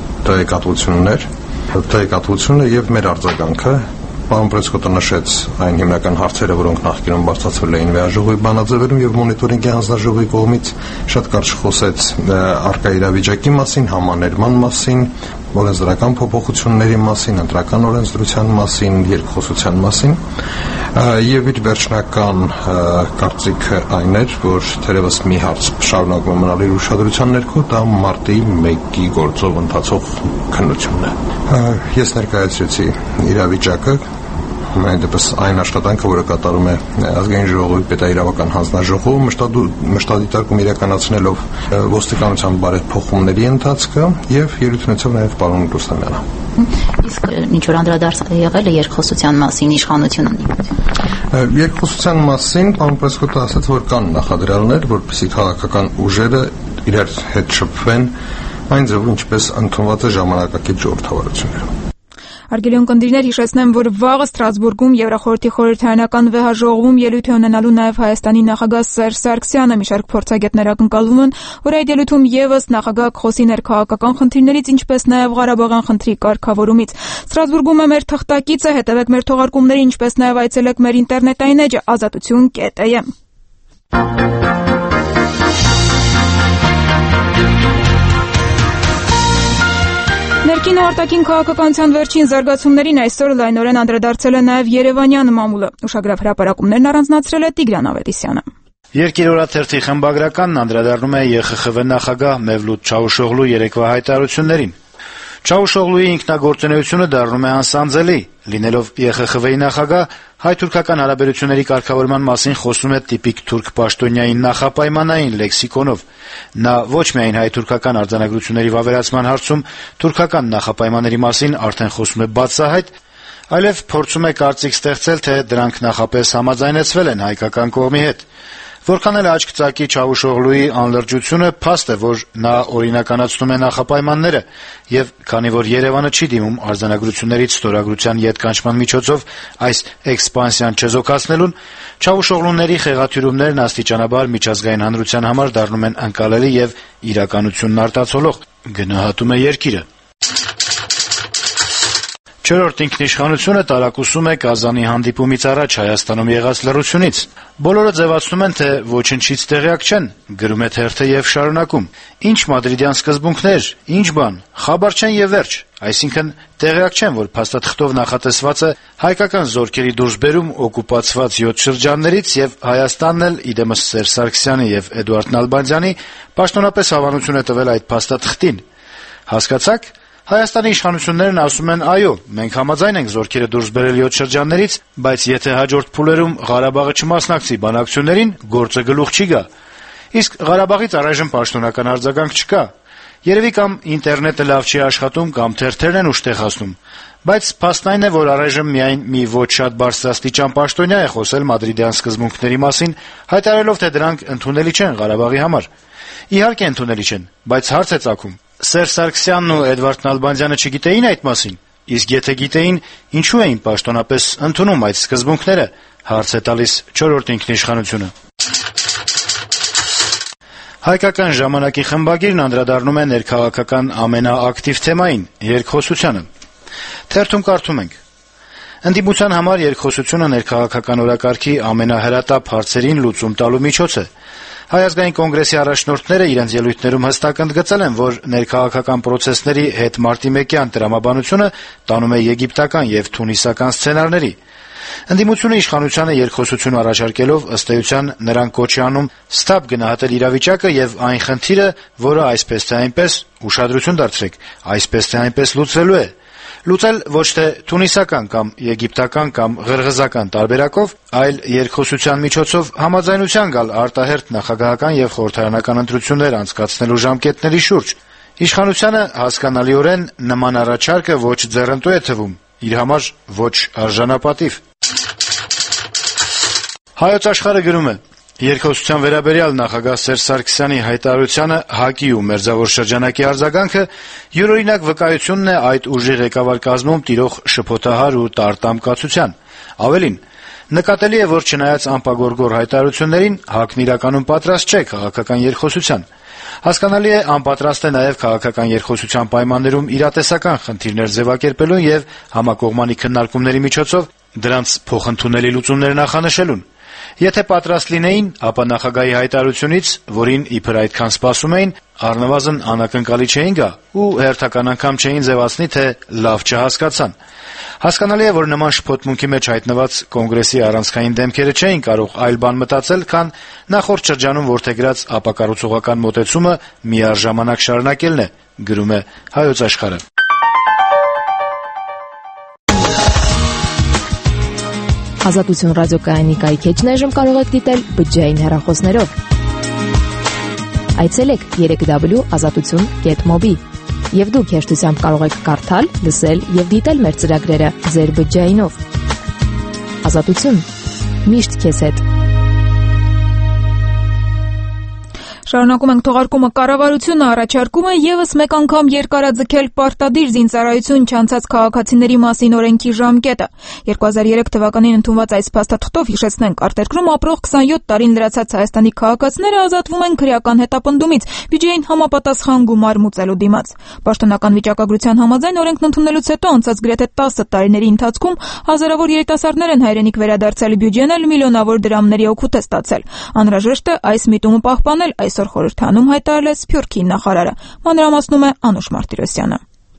տեղեկատվությունն եւ մեր արձագանքը։ Պարոն Պրեսկոտը նշեց այն հիմնական հարցերը, որոնք նախկինում բարձրացվել էին ՎԱԺ բանաձևերում եւ մոնիտորինգի հանձնաժողովի կողմից շատ կարճ խոսեց առկա իրավիճակի մասին, համաներման մասին, օրենսդրական փոփոխությունների մասին, ընտրական օրենսդրության մասին, երկխոսության մասին եւ իր վերջնական կարծիքը այն էր, որ թերևս մի հարց շարունակում է մնալ իր ուշադրության ներքո, դա մարտի 1-ի գործով ընթացող քննությունն է։ Ես ներկայացրեցի իրավիճակը, այնպես այն աշխատանքը, որը կատարում է ազգային ժողովի պետաիրավական հանձնաժողովը, մշտադիտարկում իրականացնելով ոստիկանության բարեփոխումների ընթացքը եւ ելույթ ունեցավ նաեւ պարոն Ռուստամյանը։ Իսկ ինչ որ անդրադարձ եղել է երկխոսության մասին իշխանությունը։ Երկխոսության մասին պարոն Պրեսկոտը ասաց, որ կան նախադրյալներ, որպեսզի քաղաքական ուժերը իրար հետ շփվեն այն ձևով, ինչպես ընդունված է ժամանակակից ժողովրդավարություններում։ Արգելյուն կնդիրներ, հիշեցնեմ, որ վաղը Ստրասբուրգում Եվրախորհրդի խորհրդարանական ՎՀԺ-ում ելույթ է ունենալու նաև Հայաստանի նախագահ Սերժ Սարգսյանը։ Մի շարք փորձագետներ ակնկալում են, որ այդ ելույթում եւս նախագահը կխոսի ներքաղաքական խնդիրներից, ինչպես նաև Ղարաբաղյան խնդրի կարգավորումից։ Ստրասբուրգում է մեր թղթակիցը, հետևեք մեր թողարկումներին, ինչպես նաև այցելեք մեր ինտերնետային էջը azatutun.am։ Ներքին ու արտաքին քաղաքականության վերջին զարգացումներին այսօր լայնորեն անդրադարձել է նաև Երևանյան մամուլը։ Ուշագրավ հրապարակումներն առանձնացրել է Տիգրան Ավետիսյանը։ Երկիր օրաթերթի խմբագրականն անդրադառնում է ԵԽԽՎ նախագահ Մևլութ Չավուշօղլու երեկվա հայտարարություններին։ Չավուշօղլուի ինքնագործունեությունը դառնում է անսանձելի։ Լինելով ԵԽԽՎ-ի նախագահ, հայ-թուրքական հարաբերությունների կարգավորման մասին խոսում է տիպիկ թուրք պաշտոնյային նախապայմանային լեքսիկոնով։ Նա ոչ միայն հայ-թուրքական արձանագրությունների վավերացման հարցում թուրքական նախապայմանների մասին արդեն խոսում է բացահայտ, այլև փորձում է կարծիք ստեղծել, թե դրանք նախապես համաձայնեցվել են հայկական կողմի հետ։ Որքան էլ աչք ծակի Չավուշօղլուի անլրջությունը, փաստ է, որ նա օրինականացնում է նախապայմանները, եւ քանի որ Երևանը չի դիմում արձանագրություններից ստորագրության ետկանչման միջոցով այս էքսպանսիան չեզոքացնելուն, Չավուշօղլուների խեղաթյուրումներն աստիճանաբար միջազգային հանրության համար դառնում են ընկալելի եւ իրականությունն արտացոլող, գնահատում է Երկիրը։ Չորրորդ ինքնիշխանությունը տարակուսում է Կազանի հանդիպումից առաջ Հայաստանում եղած լռությունից։ Բոլորը ձևացնում են, թե ոչնչից տեղյակ չեն, գրում է թերթը եւ շարունակում. Ինչ մադրիդյան սկզբունքներ, ինչ բան, խաբար չեն եւ վերջ, այսինքն տեղյակ չեն, որ փաստաթղթով նախատեսվածը հայկական զորքերի դուրսբերում օկուպացված 7 շրջաններից եւ Հայաստանն էլ իդեմս Սերժ Սարգսյանի եւ Էդուարդ Նալբանդյանի պաշտոնապես հավանություն է տվել այդ փաստաթղթին։ Հասկացաք։ Հայաստանի իշխանություններն ասում են այո, մենք համաձայն ենք զորքերը դուրս բերել 7 շրջաններից, բայց եթե հաջորդ փուլերում Ղարաբաղը չմասնակցի բանակցություններին, գործը գլուխ չի գա։ Իսկ Ղարաբաղից առայժմ պաշտոնական արձագանք չկա։ Երևի կամ ինտերնետը լավ չի աշխատում, կամ թերթերն են ուշ տեղացնում։ Բայց փաստն այն է, որ առայժմ միայն մի ոչ շատ բարձրաստիճան պաշտոնյա է խոսել մադրիդյան սկզբունքների մասին, հայտարարելով, թե դրանք ընդունելի չեն Ղարաբաղի համար։ Իհարկե ընդունելի չեն, բայց հարց է ծագում. Սերժ Սարգսյանն ու Էդվարդ Նալբանդյանը չգիտեին այդ մասին, իսկ եթե գիտեին, ինչու էին պաշտոնապես ընդունում այդ սկզբունքները, հարց է տալիս չորրորդ ինքնիշխանությունը։ Հայկական ժամանակի խմբագիրն անդրադառնում է ներքաղաքական ամենաակտիվ թեմային՝ երկխոսությանը։ Թերթում կարդում ենք. Ընդդիմության համար երկխոսությունը ներքաղաքական օրակարգի ամենահրատապ հարցերին լուծում տալու միջոց է։ Հայ ազգային կոնգրեսի առաջնորդները իրենց ելույթներում հստակ ընդգծել են, որ ներքաղաքական պրոցեսների հետ մարտի 1-յան տրամաբանությունը տանում է եգիպտական եւ թունիսական սցենարների։ Ընդդիմությունը իշխանությանը երկխոսություն առաջարկելով ըստ էության նրանք կոչ է անում ստապ գնահատել իրավիճակը եւ այն խնդիրը, որը այսպես թե այնպես ուշադրություն դարձրեք, այսպես թե այնպես լուծվելու է։ Լուծել ոչ թե թունիսական կամ եգիպտական կամ ղրղզական տարբերակով, այլ երկխոսության միջոցով համաձայնության գալ արտահերթ նախագահական եւ խորհրդարանական ընտրություններ անցկացնելու ժամկետների շուրջ։ Իշխանությանը հասկանալիորեն նման առաջարկը ոչ ձեռնտու է թվում, իր համար ոչ արժանապատիվ։ Հայոց աշխարհը գրում է. Երկխոսության վերաբերյալ նախագահ Սերժ Սարգսյանի հայտարարությանը ՀԱԿ-ի ու մերձավոր շրջանակի արձագանքը յուրօրինակ վկայությունն է այդ ուժի ղեկավար կազմում տիրող շփոթահար ու տարտամ կացության։ Ավելին, նկատելի է, որ չնայած անպագորգոր հայտարարություններին, ՀԱԿ-ն իրականում պատրաստ չէ քաղաքական երկխոսության։ Հասկանալի է, անպատրաստ է նաև քաղաքական երկխոսության պայմաններում իրատեսական խնդիրներ ձևակերպելուն եւ համակողմանի քննարկումների միջոցով դրանց փոխընդունելի լուծումներ նախանշելուն։ Եթե պատրաստ լինեին, ապա նախագահի հայտարարությունից, որին իբր այդքան սպասում էին, առնվազն անակնկալի չէին գա ու հերթական անգամ չէին ձևացնի, թե լավ չհասկացան։ Հասկանալի է, որ նման շփոթմունքի մեջ հայտնված կոնգրեսի առանցքային դեմքերը չէին կարող այլ բան մտածել, քան նախորդ շրջանում որդեգրած ապակառուցողական մոտեցումը միառժամանակ շարունակելն է, գրում է Հայոց աշխարհը։ Ազատություն ռադիոկայանի կայքեջն այժմ կարող եք դիտել բջջային հեռախոսներով։ Այցելեք www.azatutun.mobi եւ դուք հեշտությամբ կարող եք կարդալ, լսել եւ դիտել մեր ծրագրերը ձեր բջջայինով։ Ազատություն։ Միշտ քեզ հետ։ Շարունակում ենք թողարկումը կառավարությունը առաջարկում է եւս մեկ անգամ երկարաձգել պարտադիր զինծառայություն չանցած քաղաքացիների մասին օրենքի ժամկետը։ 2003 թվականին ընդունված այս փաստաթղթով հիշեցնենք, արտերկրում ապրող 27 տարին լրացած Հայաստանի քաղաքացիները ազատվում են քրեական հետապնդումից, բյուջեին համապատասխան գումար մուծելու դիմաց։ Պաշտոնական վիճակագրության համաձայն օրենքն ընդունելուց հետո անցած գրեթե 10 տարիների ընթացքում հազարավոր երիտասարդներ են հայրենիք վերադարձել, բյուջեն էլ միլիոնավոր դրամների օգուտ է ստացել։ Անհրաժեշտ է այս միտումը պահպանել, այսօր խորհրդանում հայտարարել է Սփյուռքի նախարարը։ Մանրամասնում է Անուշ Մարտիրոսյանը։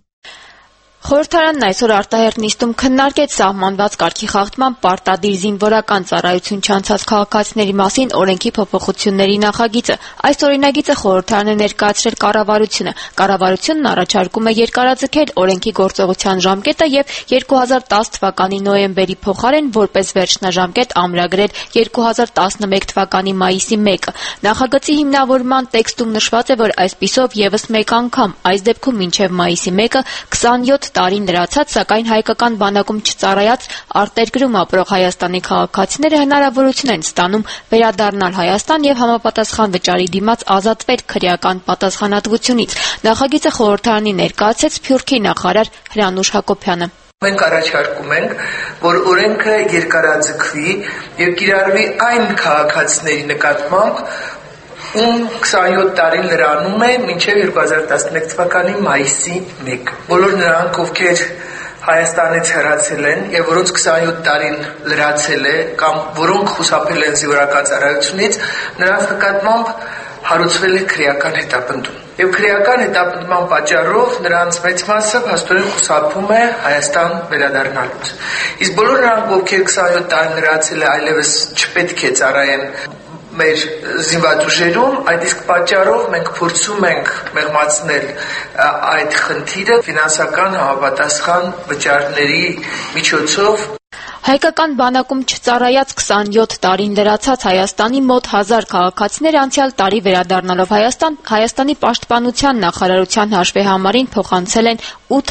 Խորհրդարանն այսօր արտահերթ նիստում քննարկեց սահմանված կարգի խախտման պարտադիր զինվորական ծառայություն չանցած քաղաքացիների մասին օրենքի փոփոխությունների նախագիծը։ Այս օրինագիծը խորհրդարանը ներկայացրել կառավարությունը։ Կառավարությունն առաջարկում է երկարաձգել օրենքի գործողության ժամկետը եւ 2010 թվականի նոյեմբերի փոխարեն որպես վերջնաժամկետ ամրագրել 2011 թվականի մայիսի 1-ը։ Նախագծի հիմնավորման տեքստում նշված է, որ այսպիսով եւս մեկ անգամ, այս դեպքում մինչեւ մայիսի 1-ը 27 տարին լրացած, սակայն հայկական բանակում չծառայած արտերկրում ապրող Հայաստանի քաղաքացիները հնարավորություն են ստանում վերադառնալ Հայաստան եւ համապատասխան վճարի դիմաց ազատվել քրեական պատասխանատվությունից։ Նախագիծը խորհրդարանի ներկայացրեց Սփյուռքի նախարար Հրանուշ Հակոբյանը։ Մենք առաջարկում ենք, որ օրենքը երկարաձգվի եւ կիրառվի այն քաղաքացիների նկատմամբ, ում 27 տարին լրանում է մինչև 2011 թվականի մայիսի 1։ Բոլոր նրանք, ովքեր Հայաստանից հեռացել են եւ որոնց 27 տարին լրացել է կամ որոնք խուսափել են զինվորական ծառայությունից, նրանց նկատմամբ հարուցվել է քրեական հետապնդում։ Եվ քրեական հետապնդման պատճառով նրանց մեծ մասը փաստորեն խուսափում է Հայաստան վերադառնալուց։ Իսկ բոլոր նրանք, ովքեր 27 տարին լրացել է, այլևս չպետք է ծառայեն մեր զինվաուժերում, այդ իսկ պատճառով մենք փորձում ենք մեղմացնել այդ խնդիրը ֆինանսական համապատասխան վճարների միջոցով։ Հայկական բանակում չծառայած 27 տարին լրացած Հայաստանի մոտ 1000 քաղաքացիներ անցյալ տարի վերադառնալով Հայաստանի պաշտպանության նախարարության հաշվեհամարին փոխանցել են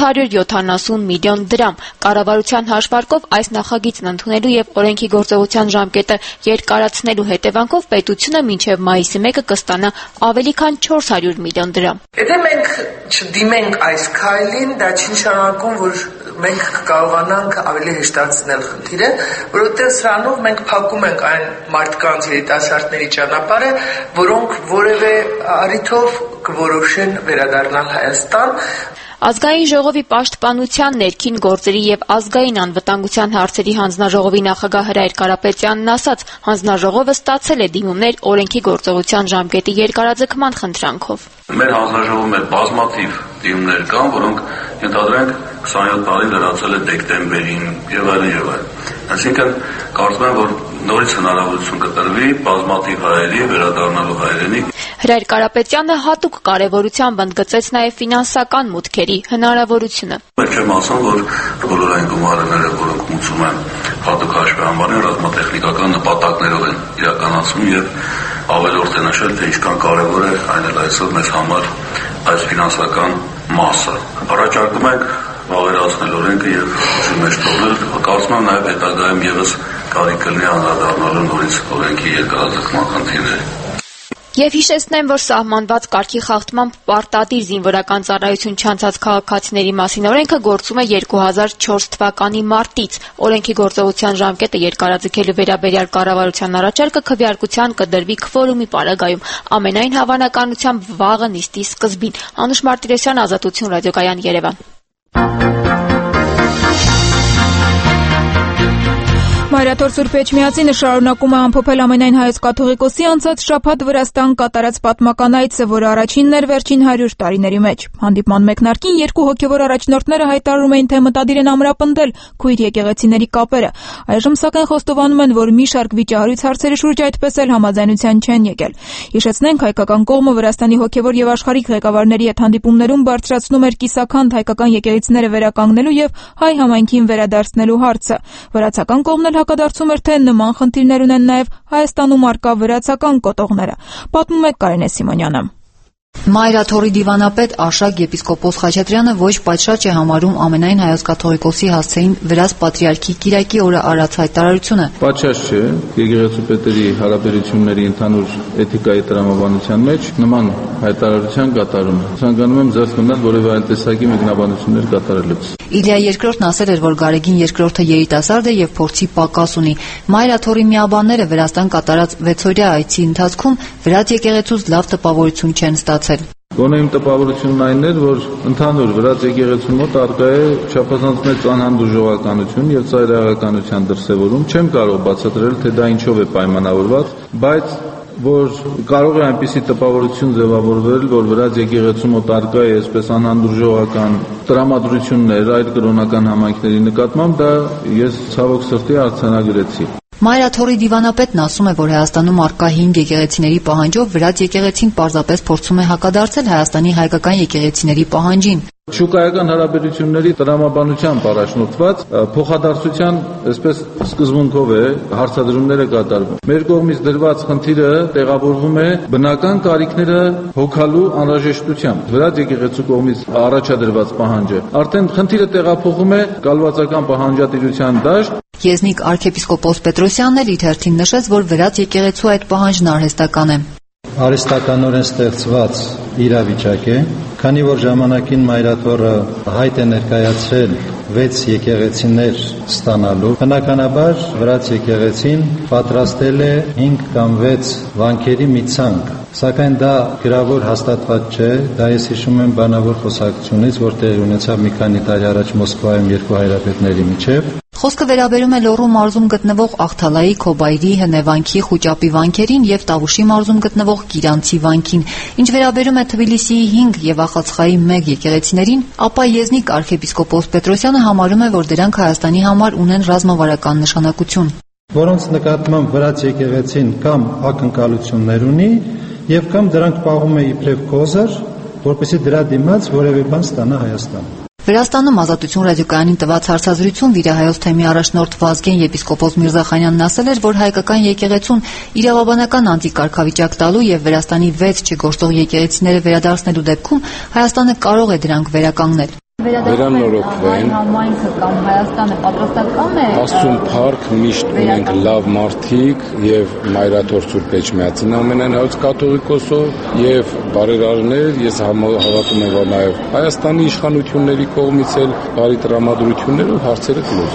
870 միլիոն դրամ։ Կառավարության հաշվարկով այս նախագիծն ընդունելու եւ օրենքի գործողության ժամկետը երկարացնելու հետևանքով պետությունը մինչեւ մայիսի 1-ը կստանա ավելի քան 400 միլիոն դրամ։ Եթե մենք չդիմենք այս քայլին, դա չի նշանակում, որ մենք կարողանանք ավելի հեշտացնել խնդիրը, որովհետև սրանով մենք փակում ենք այն մարդկանց երիտասարդների ճանապարհը, որոնք որևէ առիթով կորոշեն վերադառնալ Հայաստան։ Ազգային ժողովի պաշտպանության, ներքին գործերի եւ ազգային անվտանգության հարցերի հանձնաժողովի նախագահ Հրայր Կարապետյանն ասաց, հանձնաժողովը ստացել է դիմումներ օրենքի գործողության ժամկետի երկարաձգման խնդրանքով։ Մեր հանձնաժողովում էլ բազմաթիվ դիմումներ կան, որոնք ենթադրենք 27 տարի լրացել է դեկտեմբերին եւ այլն եւ այլն։ Այսինքն կարծում եմ, որ նորից հնարավորություն կտրվի բազմաթիվ հայերի վերադառնալու հայրենի։ Հրայր Կարապետյանը հատուկ կարևորությամբ ընդգծեց նաև ֆինանսական մուտքերի հնարավորությունը։ Մենք չեմ ասում, որ բոլոր այն գումարները, որոնք մուծում են հատուկ հաշվի անվանեն, ռազմատեխնիկական նպատակներով են իրականացվում եւ ավելորդ է նշել, թե ինչքան կարևոր է այն էլ այսօր մեզ համար այս ֆինանսական մասը։ Առաջարկում ենք վավերացնել օրենքը եւ ուժի մեջ թողնել, կարծում եմ նաեւ հետագայում եւս կարիք կլինի անդրադառնալու նորից օրենքի երկարաձգման խնդիրների։ Եվ հիշեցնեմ, որ սահմանված կարգի խախտմամբ պարտադիր զինվորական ծառայություն չանցած քաղաքացիների մասին օրենքը գործում է 2004 թվականի մարտից։ Օրենքի գործողության ժամկետը երկարաձգելու վերաբերյալ կառավարության առաջարկը քվեարկության կդրվի քվորումի պարագայում, ամենայն հավանականությամբ վաղը նիստի սկզբին։ Անուշ Մարտիրոսյան, Ազատություն, ռադիոկայան, Երևան։ Մայրաթոր Սուրբ Էջմիածինը շարունակում է ամփոփել ամենայն հայոց կաթողիկոսի անցած շաբաթ Վրաստան կատարած պատմական այցը, որը առաջինն էր վերջին 100 տարիների մեջ։ Հանդիպման մեկնարկին երկու հոգևոր առաջնորդները հայտարարում էին, թե մտադիր են ամրապնդել քույր եկեղեցիների կապերը։ Այժմ սակայն խոստովանում են, որ մի շարք վիճահարույց հարցերի շուրջ այդպես էլ համաձայնության չեն եկել։ Հիշեցնենք, հայկական կողմը Վրաստանի հոգևոր եւ աշխարհիկ ղեկավարների հետ հանդիպումներում բարձրացնում էր կիսաքանդ հայկական եկեղեցիները վերականգնելու եւ հայ համայնքին վերադարձնելու հարցը։ Վրացական կողմն էլ հակադարձում էր, թե նման խնդիրներ ունեն նաև Հայաստանում առկա վրացական կոտողները։ Պատմում է Կարինե Սիմոնյանը։ Մայրաթորի դիվանապետ Աշակ եպիսկոպոս Խաչատրյանը ոչ պատշաճ է համարում ամենայն հայոց կաթողիկոսի հասցեին վրաց պատրիարքի Կիրակի օրը արած հայտարարությունը։ Պատշաճ չէ, եկեղեցու պետերի հարաբերությունների ընդհանուր էթիկայի տրամաբանության մեջ նման հայտարարության կատարումը։ Ցանկանում եմ զերծ մնալ որևէ այլ տեսակի մեկնաբանություններ կատարելուց։ Իլիա II-ն ասել էր, որ Գարեգին II-ը երիտասարդ է եւ փորձի պակաս ունի։ Մայրաթորի միաբանները Վրաստան կատարած 6-օրյա այցի ընթացքում վրաց եկեղեցուց լավ տպավորություն չեն ստացել։ Գոնե իմ տպավորությունն այն էր, որ ընդհանուր վրաց եկեղեցու մոտ առկա է չափազանց մեծ անհանդուրժողականություն եւ ծայրահեղականության դրսեւորում։ Չեմ կարող բացատրել, թե դա ինչով է պայմանավորված, բայց որ կարող է այնպիսի տպավորություն ձևավորվել, որ վրաց եկեղեցու մոտ առկա է այսպես անհանդուրժողական տրամադրություններ այլ կրոնական համայնքների նկատմամբ, դա ես ցավոք սրտի արձանագրեցի։ Մայրաթորի դիվանապետն ասում է, որ Հայաստանում առկա 5 եկեղեցիների պահանջով վրաց եկեղեցին պարզապես փորձում է հակադարձել Հայաստանի հայկական եկեղեցիների պահանջին։ Շուկայական հարաբերությունների տրամաբանությամբ առաջնորդված փոխադարձության այսպես սկզբունքով է հարցադրումները կատարվում։ Մեր կողմից դրված խնդիրը տեղավորվում է բնական կարիքները հոգալու անհրաժեշտությամբ։ Վրաց եկեղեցու կողմից առաջադրված պահանջը արդեն խնդիրը տեղափոխում է կալվածական պահանջատիրության դաշտ։ Եզնիկ arczepiskopos Պետրոսյանն էլ իր հերթին նշեց, որ վրաց եկեղեցու այդ պահանջն արհեստական է։ Արհեստականորեն ստեղծված իրավիճակ է, քանի որ ժամանակին Մայրաթորը հայտ է ներկայացրել 6 եկեղեցիներ ստանալու։ Բնականաբար վրաց եկեղեցին պատրաստել է 5 կամ 6 վանքերի մի ցանկ, սակայն դա գրավոր հաստատված չէ, դա ես հիշում եմ բանավոր խոսակցությունից, որ տեղի ունեցավ մի քանի տարի առաջ Մոսկվայում երկու հայրապետների միջև։ Խոսքը վերաբերում է Լոռու մարզում գտնվող Աղթալայի, Քոբայրի, Հնեվանքի, Խուճապի վանքերին եւ Տավուշի մարզում գտնվող Կիրանցի վանքին։ Ինչ վերաբերում է Թբիլիսիի 5 եւ Ախացխայի 1 եկեղեցիներին, ապա Եզնիկ arczepiskopos Պետրոսյանը համարում է, որ դրանք Հայաստանի համար ունեն ռազմավարական նշանակություն, որոնց նկատմամբ վրաց եկեղեցին կամ ակնկալություններ ունի եւ կամ դրանք պահում է իբրև կոզր, որպեսզի դրա դիմաց որևէ բան ստանա Հայաստանը։ Վրաստանում Ազատություն ռադիոկայանին տված հարցազրույցում Վիրահայոց թեմի առաջնորդ Վազգեն եպիսկոպոս Միրզախանյանն ասել էր, որ հայկական եկեղեցուն իրավաբանական անտիկարգավիճակ տալու եւ Վրաստանի 6 չգործող եկեղեցիները վերադարձնելու դեպքում Հայաստանը կարող է դրանք վերականգնել։ Վերանորոգվեն համայնքը կամ Հայաստանը պատրաստական է Աստծուն փառք միշտ ունենք լավ մարդիկ եւ Մայրաթոր Սուրբ Էջմիածին ամենայն հայոց կաթողիկոսով եւ բարերարներ ես հավատում եմ որ նաեւ Հայաստանի իշխանությունների կողմից էլ բարի տրամադրություններով հարցերը կլուծվեն։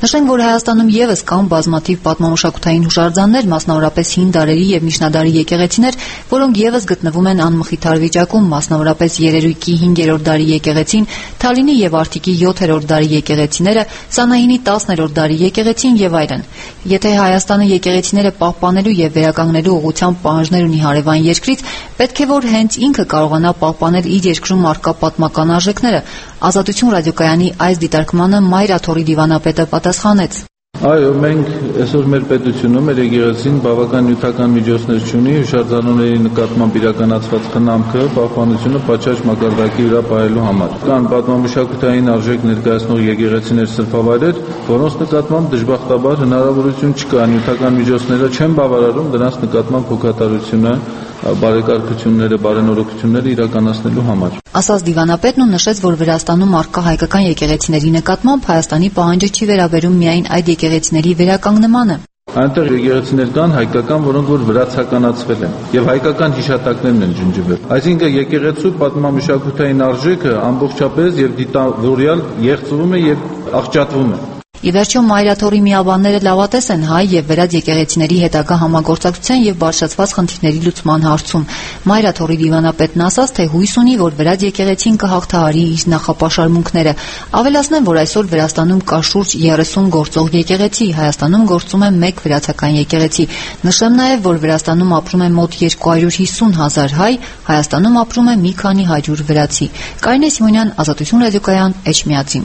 Նշենք, որ Հայաստանում եւս կան բազմաթիվ պատմամշակութային հուշարձաններ, մասնավորապես հին դարերի եւ միջնադարի եկեղեցիներ, որոնք եւս գտնվում են անմխիթար վիճակում, մասնավորապես Երերույկի 5-րդ դարի եկեղեցին, Թալինի եւ Արտիկի 7-րդ դարի եկեղեցիները, Սանահինի 10-րդ դարի եկեղեցին եւ այլն։ Եթե Հայաստանը եկեղեցիները պահպանելու եւ վերականգնելու ուղղությամբ պահանջներ ունի հարևան երկրից, պետք է որ հենց ինքը կարողանա պահպանել իր երկրում առկա պատմական արժեքները։ Ազատություն ռադիոկայանի այս դիտարկմանը Մայր Աթոռի դիվանապետը պատասխանեց. Այո, մենք այսօր մեր պետությունում մեր եկեղեցին բավական նյութական միջոցներ չունի հուշարձանների նկատմամբ իրականացված խնամքը, պահպանությունը պատշաճ մակարդակի վրա պահելու համար։ Կան պատմամշակութային արժեք ներկայացնող եկեղեցիներ, սրբավայրեր, որոնց նկատմամբ դժբախտաբար հնարավորություն չկա, նյութական միջոցները չեն բավարարում դրանց նկատմամբ հոգատարությունը, բարեկարգությունները, բարենորոգությունները իրականացնելու համար։ Ասաց դիվանապետն ու նշեց, որ Վրաստանում առկա հայկական եկեղեցիների նկատմամբ Հայաստանի պահանջը չի վերաբերում միայն այդ եկեղեցիների վերականգնմանը։ Այնտեղ եկեղեցիներ կան հայկական, որոնք որ վրացականացվել են եւ հայկական հիշատակներն են ջնջվել։ Այսինքն եկեղեցու պատմամշակութային արժեքը ամբողջապես եւ դիտավորյալ եղծվում է եւ աղճատվում է։ Ի վերջո Մայր Աթոռի միաբանները լավատես են հայ եւ վրաց եկեղեցիների հետագա համագործակցության եւ բարձրացված խնդիրների լուծման հարցում։ Մայր Աթոռի դիվանապետն ասաց, թե հույս ունի, որ վրաց եկեղեցին կհաղթահարի իր նախապաշարմունքները։ Ավելացնեմ, որ այսօր Վրաստանում կա շուրջ 30 գործող եկեղեցի, Հայաստանում գործում է 1 վրացական եկեղեցի։ Նշեմ նաեւ, որ Վրաստանում ապրում է մոտ 250,000 հայ, Հայաստանում ապրում է մի քանի 100 վրացի։ Կարինե Սիմոնյան, Ազատություն ռադիոկայան, Էջմիածին։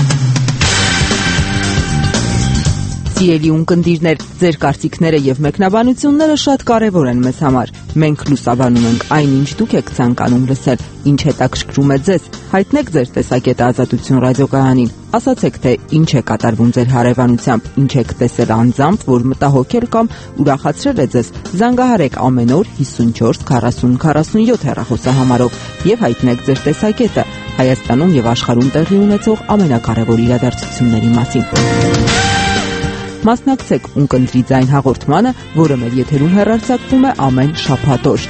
Սիրելի ունկնդիրներ, ձեր կարծիքները եւ մեկնաբանությունները շատ կարեւոր են մեզ համար։ Մենք լուսաբանում ենք այն, ինչ դուք եք ցանկանում լսել, ինչ հետաքրքրում է ձեզ։ Հայտնեք ձեր տեսակետը Ազատություն ռադիոկայանին։ Ասացեք, թե ինչ է կատարվում ձեր հարևանությամբ, ինչ եք տեսել անձամբ, որ մտահոգել կամ ուրախացրել է ձեզ։ Զանգահարեք ամեն օր 54 40 47 հեռախոսահամարով եւ հայտնեք ձեր տեսակետը Հայաստանում եւ աշխարհում տեղի ունեցող ամենակարևոր իրադարձությունների մասին։ Մասնակցեք ունկնդրի ձայն հաղորդմանը, որը մեր եթերում հեռարձակվում է ամեն շաբաթ օր։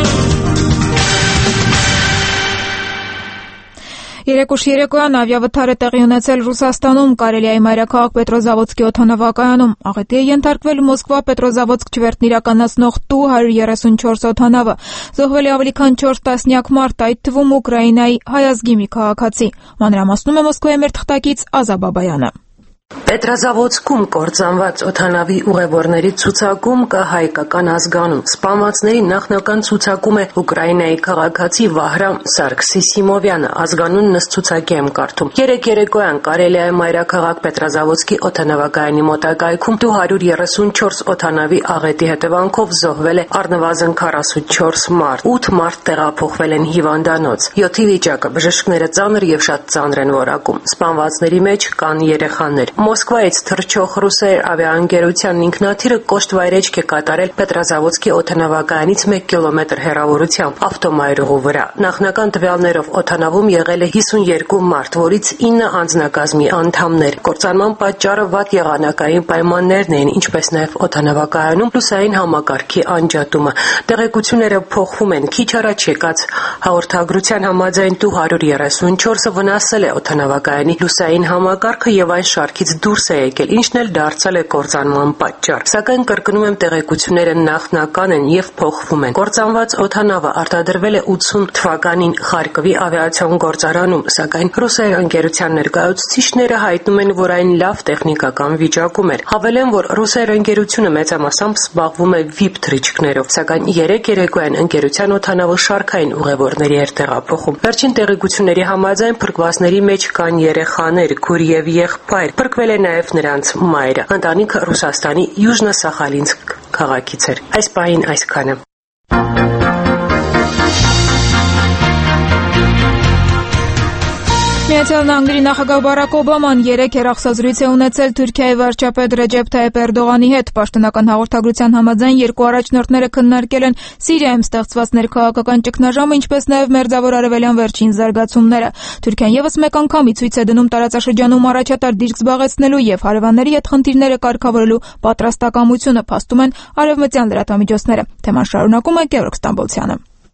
Երեկուշ երեկոյան ավիավթար է տեղի ունեցել Ռուսաստանում, Կարելիայի մայրաքաղաք Պետրոզավոդսկի օդանավակայանում։ Աղետի է ենթարկվել Մոսկվա Պետրոզավոդսկ չվերթն իրականացնող Tu-134 օդանավը։ Զոհվել է ավելի քան 4 տասնյակ մարդ, այդ թվում Ուկրաինայի հայ ազգի մի քաղաքացի։ Մանրամասնում է Մոսկվայի մեր թղթակից Ազա Բաբայանը։ Պետրոզավոդսկում կործանված օդանավի ուղևորների ցուցակում կա հայկական ազգանուն։ Սպանվածների նախնական ցուցակում է Ուկրաինայի քաղաքացի Վահրամ Սարգսիսիմովյանը, ազգանունն ըստ ցուցակի եմ կարդում։ Երեկ երեկոյան Կարելիայի մայրաքաղաք Պետրոզավոդսկի օդանավակայանի մոտակայքում Tu-134 օդանավի աղետի հետևանքով զոհվել է առնվազն 44 մարդ։ 8 մարդ տեղափոխվել են հիվանդանոց։ 7-ի վիճակը բժիշկները ծանր եւ շատ ծանր են որակում։ Սպանվածների մեջ կան երեխաներ։ Մոսկվայից թռչող ռուսեր ավիաընկերության ինքնաթիռը կոշտ վայրեջք է կատարել Պետրոզավոդսկի օդանավակայանից 1 կիլոմետր հեռավորությամբ ավտոմայրուղու վրա։ Նախնական տվյալներով օդանավում եղել է 52 մարդ, որից 9 անձնակազմի անդամներ։ Կործանման պատճառը վատ եղանակային պայմաններն էին, ինչպես նաև օդանավակայանում լուսային համակարգի անջատումը։ Տեղեկությունները փոխվում են։ Քիչ առաջ եկած հաղորդագրության համաձայն Tu-134-ը վնասել է օդանավակայանի լուսային համակարգը եւ այն շարքից դուրս է եկել, ինչն էլ դարձել է կործանման պատճառ։ Սակայն կրկնում եմ, տեղեկությունները նախնական են եւ փոխվում են։ Կործանված օդանավը արտադրվել է 80 թվականին Խարկովի ավիացիոն գործարանում, սակայն ռուսեր ընկերության ներկայացուցիչները հայտնում են, որ այն լավ տեխնիկական վիճակում էր։ Հավելեն, որ ռուսեր ընկերությունը մեծամասամբ զբաղվում է VIP թռիչքներով, սակայն երեկ երեկոյան ընկերության օդանավը շարքային ուղևորների էր տեղափոխում։ Վերջին տեղեկությունների համաձայն փրկվածների մեջ կան երեխաներ, քույր եւ եղբայր։ Փրկվել է նաև նրանց մայրը։ Ընտանիքը Ռուսաստանի Յուժնո-Սախալինսկ քաղաքից էր։ Այս պահին այսքանը։ Միացյալ Նահանգների նախագահ Բարակ Օբաման երեկ հեռախոսազրույց է ունեցել Թուրքիայի վարչապետ Ռեջեփ Թայիփ Էրդողանի հետ։ Պաշտոնական հաղորդագրության համաձայն երկու առաջնորդները քննարկել են Սիրիայում ստեղծված ներքաղաքական ճգնաժամը, ինչպես նաև Մերձավոր Արևելյան վերջին զարգացումները։ Թուրքիան եւս մեկ անգամի ցույց է դնում տարածաշրջանում առաջատար դիրք զբաղեցնելու եւ հարևանների հետ խնդիրները կարգավորելու պատրաստակամությունը, փաստում են արևմտյան լրատվամիջոցները։ Թեման շարունակում է Գևորգ Ստամբոլցյանը։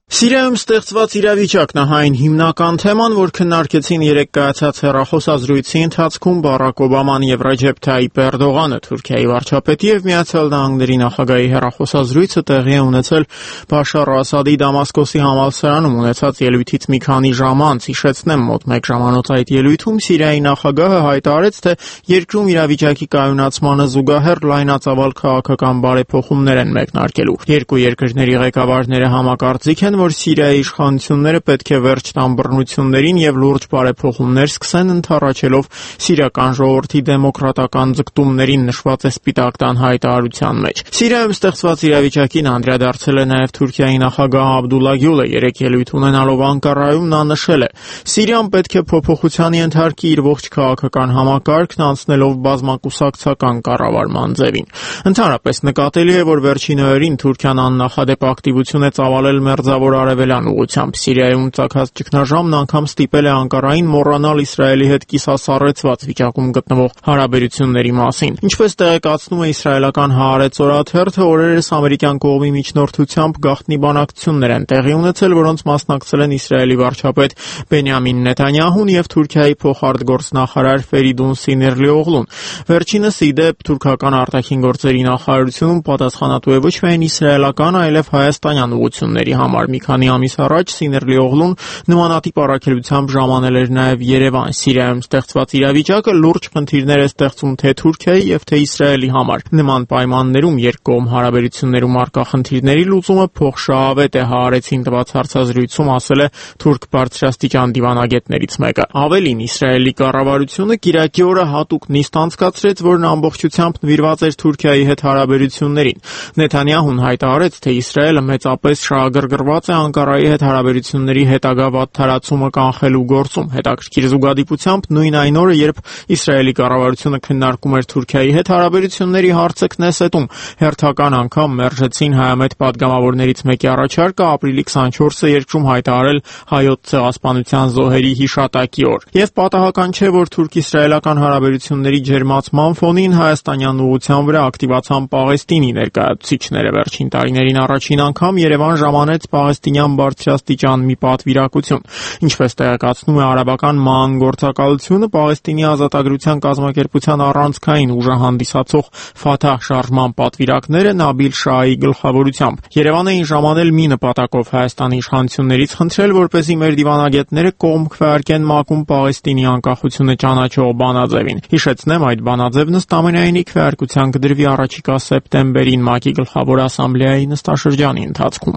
Սիրիայում ստեղծված իրավիճակն է այն հիմնական թեման, որ քննարկեցին երեկ կայացած հեռախոսազրույցի ընթացքում Բարակ Օբաման եւ Ռեջեփ Թայիփ Էրդողանը, Թուրքիայի վարչապետի եւ Միացյալ Նահանգների նախագահի հեռախոսազրույցը տեղի է ունեցել Բաշար Ասադի Դամասկոսի համալսարանում ունեցած ելույթից մի քանի ժամ անց։ Հիշեցնեմ, մոտ 1 ժամանոց այդ ելույթում Սիրիայի նախագահը հայտարարեց, թե երկրում իրավիճակի կայունացմանը զուգահեռ լայնածավալ քաղաքական բարեփոխումներ են մեկնարկելու։ Երկու երկրների ղեկավարները համակարծիք են, որ Սիրիայի իշխանությունները պետք է վերջ տան բռնություններին եւ լուրջ բարեփոխումներ սկսեն, ընդառաջելով սիրիական ժողովրդի դեմոկրատական ձգտումներին, նշված է Սպիտակ տան հայտարարության մեջ։ Սիրիայում ստեղծված իրավիճակին անդրադարձել է նաեւ Թուրքիայի նախագահ Աբդուլլա Գյուլը։ Երեկ ելույթ ունենալով Անկարայում նա նշել է. «Սիրիան պետք է փոփոխության ենթարկի իր ողջ քաղաքական համակարգն, անցնելով բազմակուսակցական կառավարման ձևին»։ Ընդհանրապես նկատելի է, որ վերջին օրերին Թուրքիան աննախադեպ ակտիվություն է ծավալել մերձավոր արևելյան ուղղությամբ։ Սիրիայում ցակած ճգնաժամն անգամ ստիպել է Անկարային մոռանալ Իսրայելի հետ կիսասառեցված վիճակում գտնվող հարաբերությունների մասին։ Ինչպես տեղեկացնում է իսրայելական Հaaretz օրաթերթը, օրերս ամերիկյան կողմի միջնորդությամբ գաղտնի բանակցություններ են տեղի ունեցել, որոնց մասնակցել են Իսրայելի վարչապետ Բենյամին Նեթանյահուն եւ Թուրքիայի փոխարտգործնախարար Ֆերիդուն Սիներլիօղլուն։ Վերջինս ի դեպ թուրքական արտաքին գործերի նախարարությունում պատասխանատու է ոչ միայն իսրայելական, այլև հայաստանյան ուղղությունների համար։ Մի քանի ամիս առաջ Սիներլիօղլուն նմանատիպ առաքելությամբ ժամանել էր նաև Երևան։ Սիրիայում ստեղծված իրավիճակը լուրջ խնդիրներ է ստեղծում թե Թուրքիայի եւ թե Իսրայելի համար։ Նման պայմաններում երկկողմ հարաբերություններում առկա խնդիրների լուծումը փոխշահավետ է, Հaaretzին տված հարցազրույցում ասել է թուրք բարձրաստիճան դիվանագետներից մեկը։ Ավելին, Իսրայելի կառավարությունը կիրակի օրը հատուկ նիստ անցկացրեց, որն ամբողջությամբ նվիրված էր Թուրքիայի հետ հարաբերություններին։ Նեթանյահուն հայտարարեց, թե Իսրայելը մեծապես շահագրգռված է Անկարայի հետ հարաբերությունների հետագա վատթարացումը կանխելու գործում։ Հետաքրքիր զուգադիպությամբ նույն այն օրը, երբ Իսրայելի կառավարությունը քննարկում էր Թուրքիայի հետ հարաբերությունների հարցը Քնեսետում, հերթական անգամ մերժեցին հայամետ падգամավորներից մեկի առաջարկը ապրիլի 24-ը երկրում հայտարարել հայոց ցեղասպանության զոհերի հիշատակի օր։ Եվ պատահական չէ, որ թուրք-իսրայելական հարաբերությունների ջերմացման ֆոնին հայաստանյան ուղղության վրա ակտիվացան Պաղեստինի ներկայացուցիչները։ Վերջին տարիներին առաջին անգամ Երևան ժամանեց պաղեստինյան բարձրաստիճան մի պատվիրակություն։ Ինչպես տեղեկացնում է արաբական ՄԱԱՆ գործակալությունը, Պաղեստինի ազատագրության կազմակերպության առանցքային ուժը հանդիսացող Ֆաթահ շարժման պատվիրակները Նաբիլ Շահի գլխավորությամբ Երևան էին ժամանել մի նպատակով Հայաստանի իշխանություններից խնդրել, որպեսզի մեր դիվանագետները կողմ քվեարկեն ՄԱԿ-ում Պաղեստինի անկախությունը ճանաչող բանաձևին։ Հիշեցնեմ, այդ բանաձևն ըստ ամենայնի քվեարկության կդրվի առաջիկա սեպտեմբերին ՄԱԿ-ի գլխավոր ասամբլեայի նստաշրջանի ընթացքում։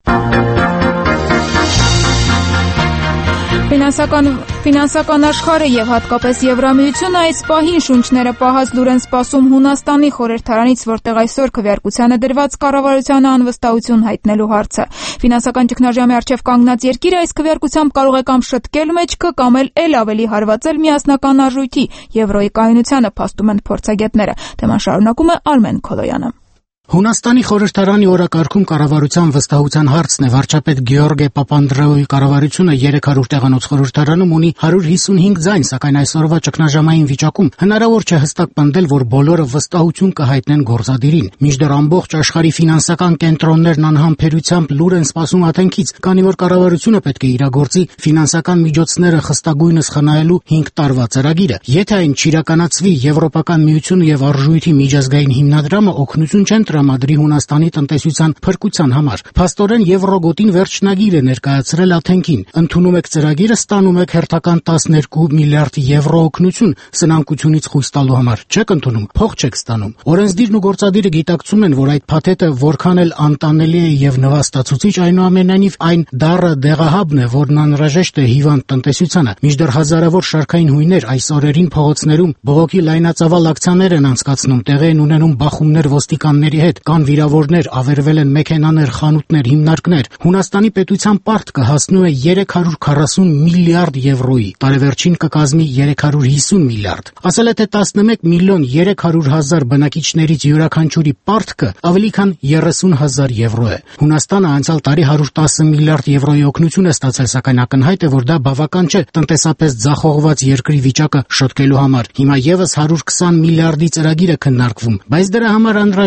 Ֆինանսական աշխարհը եւ հատկապես Եվրամիությունը այս պահին շունչները պահած լուր են սպասում Հունաստանի խորհրդարանից, որտեղ այսօր քվեարկության է դրված կառավարությանը անվստահություն հայտնելու հարցը։ Ֆինանսական ճգնաժամի առջև կանգնած երկիրը այս քվեարկությամբ կարող է կամ շտկել մեջքը, կամ էլ ավելի հարվածել միասնական արժույթի եվրոյի կայունությանը, փաստում են փորձագետները։ Թեման շարունակում է Արմեն Քոլոյանը։ Հունաստանի խորհրդարանի օրակարգում կառավարության վստահության հարցն է։ Վարչապետ Գեորգե Պապանդրեոյի կառավարությունը 300 տեղանոց խորհրդարանում ունի 155 ձայն, սակայն այսօրվա ճգնաժամային վիճակում հնարավոր չէ հստակ պնդել, որ բոլորը վստահություն կհայտնեն գործադիրին։ Մինչդեռ ամբողջ աշխարհի ֆինանսական կենտրոններն անհամբերությամբ լուր են սպասում ատենքից, քանի որ կառավարությունը պետք է իրագործի ֆինանսական միջոցները խստագույնս խնայելու 5 տարվա ծրագիրը։ Եթե այն չիրականացվի, Եվրոպական միությունը եւ արժույթի միջազգային հիմնադրամը օգնություն չեն տրամադրի Հունաստանի տնտեսության փրկության համար։ Փաստորեն Եվրոգոտին վերջնագիր է ներկայացրել աթենքին։ Ընդունում եք ծրագիրը, ստանում եք հերթական 12 միլիարդ եվրո օգնություն սնանկությունից խույս տալու համար։ Չեք ընդունում, փող չեք ստանում։ Օրենսդիրն ու գործադիրը գիտակցում են, որ այդ փաթեթը որքան էլ անտանելի է եւ նվաստացուցիչ, այնուամենայնիվ այն դառը դեղահաբն է, որն անհրաժեշտ է հիվանդ տնտեսությանը։ Մինչդեռ հազարավոր շարքային հույներ այս օրերին փողոցներում բողոքի լայնածավալ ակցիաներ են անցկացնում, տեղի են ունենում բախումներ ոստիկանների հետ, կան վիրավորներ, ավերվել են մեքենաներ, խանութներ, հիմնարկներ։ Հունաստանի պետության պարտքը հասնում է 340 միլիարդ եվրոյի, տարեվերջին կկազմի 350 միլիարդ։ Ասել է, թե 11 միլիոն 300 հազար բնակիչներից յուրաքանչյուրի պարտքը ավելի քան 30,000 եվրո է։ Հունաստանը անցյալ տարի 110 միլիարդ եվրոյի օգնություն է ստացել, սակայն ակնհայտ է, որ դա բավական չէ տնտեսապես ձախողված երկրի վիճակը շտկելու համար։ Հիմա եւս 120 միլիարդի ծրագիր է քննարկվում, բայց դրա համար անհրաժեշտ է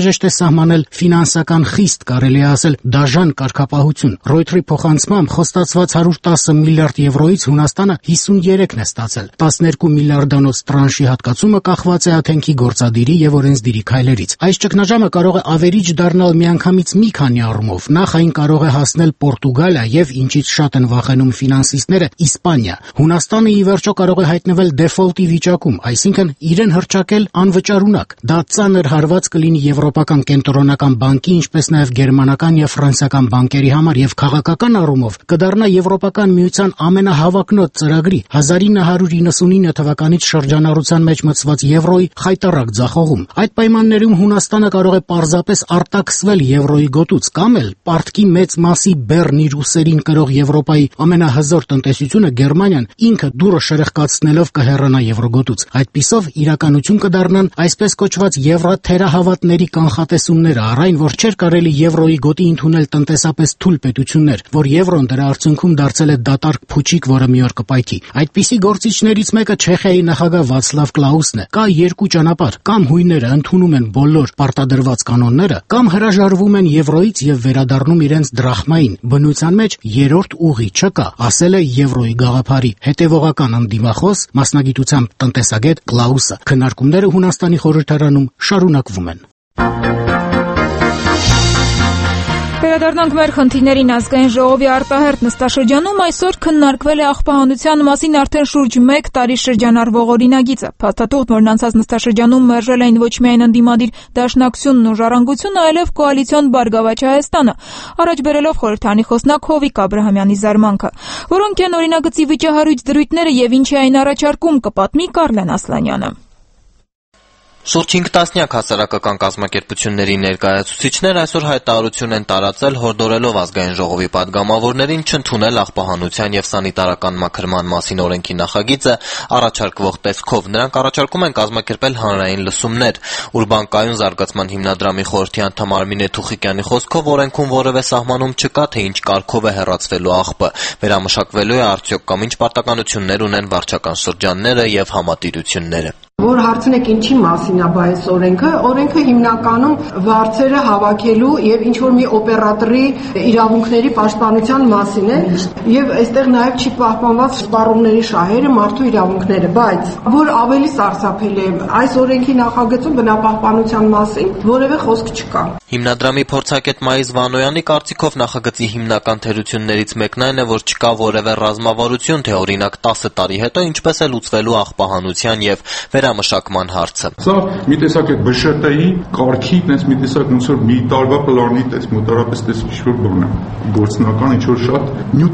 սահմանել ֆինանսական խիստ, կարելի է ասել, դաժան կարգապահություն։ Reuters-ի փոխանցմամբ խոստացված 110 միլիարդ եվրոից Հունաստանը 53-ն է ստացել։ 12 միլիարդանոց տրանշի հատկացումը կախված է աթենքի գործադիրի եւ օրենսդիրի քայլերից։ Այս ճգնաժամը կարող է ավերիչ դառնալ միանգամից մի քանի առումով։ Նախ այն կարող է հասնել Պորտուգալիա եւ, ինչից շատ են վախենում ֆինանսիստները, Իսպանիա։ Հունաստանը ի վերջո կարող է հայտնվել դեֆոլտի վիճակում, այսինքն իրեն հռչակել անվճարունակ։ Դա ծանր հարված կլինի Եվրոպական կենտրոնական բանկի, ինչպես նաեւ գերմանական եւ ֆրանսիական բանկերի համար եւ քաղաքական առումով կդառնա Եվրոպական միության ամենահավակնոտ ծրագրի 1999 թվականից շրջանառության մեջ մտցված եվրոյի խայտառակ ձախողում։ Այդ պայմաններում Հունաստանը կարող է պարզապես արտաքսվել եվրոյի գոտուց կամ էլ պարտքի մեծ մասի բեռն իր ուսերին կրող Եվրոպայի ամենահզոր տնտեսությունը Գերմանիան ինքը դուրը շրխկացնելով կհեռանա եվրոգոտուց։ Այդպիսով իրականություն կդառնան այսպես կոչված եվրոթերահավատների կանխատեսումները, առայն որ չէր կարելի եվրոյի գոտի ընդունել տնտեսապես թույլ պետություններ, որ եվրոն դրա արդյունքում դարձել է դատարկ փուչիկ, որը մի օր կպայթի։ Այդպիսի գործիչներից մեկը Չեխիայի նախագահ Վացլավ Կլաուսն է։ Կա երկու ճանապարհ՝ կամ հույները ընդունում են բոլոր պարտադրված կանոնները, կամ հրաժարվում են եվրոյից եւ վերադառնում իրենց դրախմային։ Բնության մեջ երրորդ ուղի չկա, ասել է եվրոյի գաղափարի հետևողական ընդդիմախոս, մասնագիտությամբ տնտեսագետ Կլաուսը։ Քննարկումները Հունաստանի խորհրդարանում շարունակվում են։ Վերադառնանք մեր խնդիրներին ազգային ժողովի արտահերթ նստաշրջանում այսօր քննարկվել է աղբահանության մասին արդեն շուրջ 1 տարի շրջանառվող օրինագիծը։ Փաստաթուղթ, որն անցած նստաշրջանում մերժել էին ոչ միայն ընդդիմադիր Դաշնակցությունն ու Ժառանգությունը, այլև կոալիցիոն Բարգավաճ Հայաստանը, առաջ բերելով խորհրդարանի խոսնակ Հովիկ Աբրահամյանի զարմանքը։ Որոնք են օրինագծի վիճահարույց դրույթները եւ ինչ է այն առաջարկում, կպատմի Կարլեն Ասլանյանը։ Շուրջ 5 տասնյակ հասարակական կազմակերպությունների ներկայացուցիչներ այսօր հայտարարություն են տարածել, հորդորելով ազգային ժողովի падգամավորներին չընդունել աղբահանության եւ սանիտարական մաքրման մասին օրենքի նախագիծը առաջարկվող տեսքով։ Նրանք առաջարկում են կազմակերպել հանրային լսումներ։ Ուրբանկայուն զարգացման հիմնադրամի խորհրդի անդամ Արմինե Թուխիկյանի խոսքով օրենքում որևէ սահմանում չկա, թե ինչ կարգով է հեռացվելու աղբը, վերամշակվելու է արդյոք կամ ինչ պարտականություններ ունեն վարչական շրջանները եւ համատիրությունները։ Որ հարցնեք ինչի մասին է այս օրենքը հիմնականում վարձերը հավաքելու եւ ինչ որ մի օպերատորի իրավունքների պաշտպանության մասին է եւ այստեղ նաեւ չի պահպանված սպառումների շահերը, մարդու իրավունքները, բայց որ ավելի սարսափելի է այս օրենքի նախագծում բնապահպանության մասին որևէ խոսք չկա։ Հիմնադրամի փորձագետ Մայիս Վանոյանի կարծիքով նախագծի հիմնական թերություններից մեկն այն է, որ չկա որևէ ռազմավարություն, թե օրինակ 10 տարի հետո ինչպես է լուծվելու աղբահանության եւ վերամշակման հարցը։ Սա մի տեսակ է ԲՇՏ-ի կարգի, այնպես մի տեսակ ոնց որ մի տարվա պլանի մոտարապես ինչ-որ բան է, գործնական ինչ-որ շատ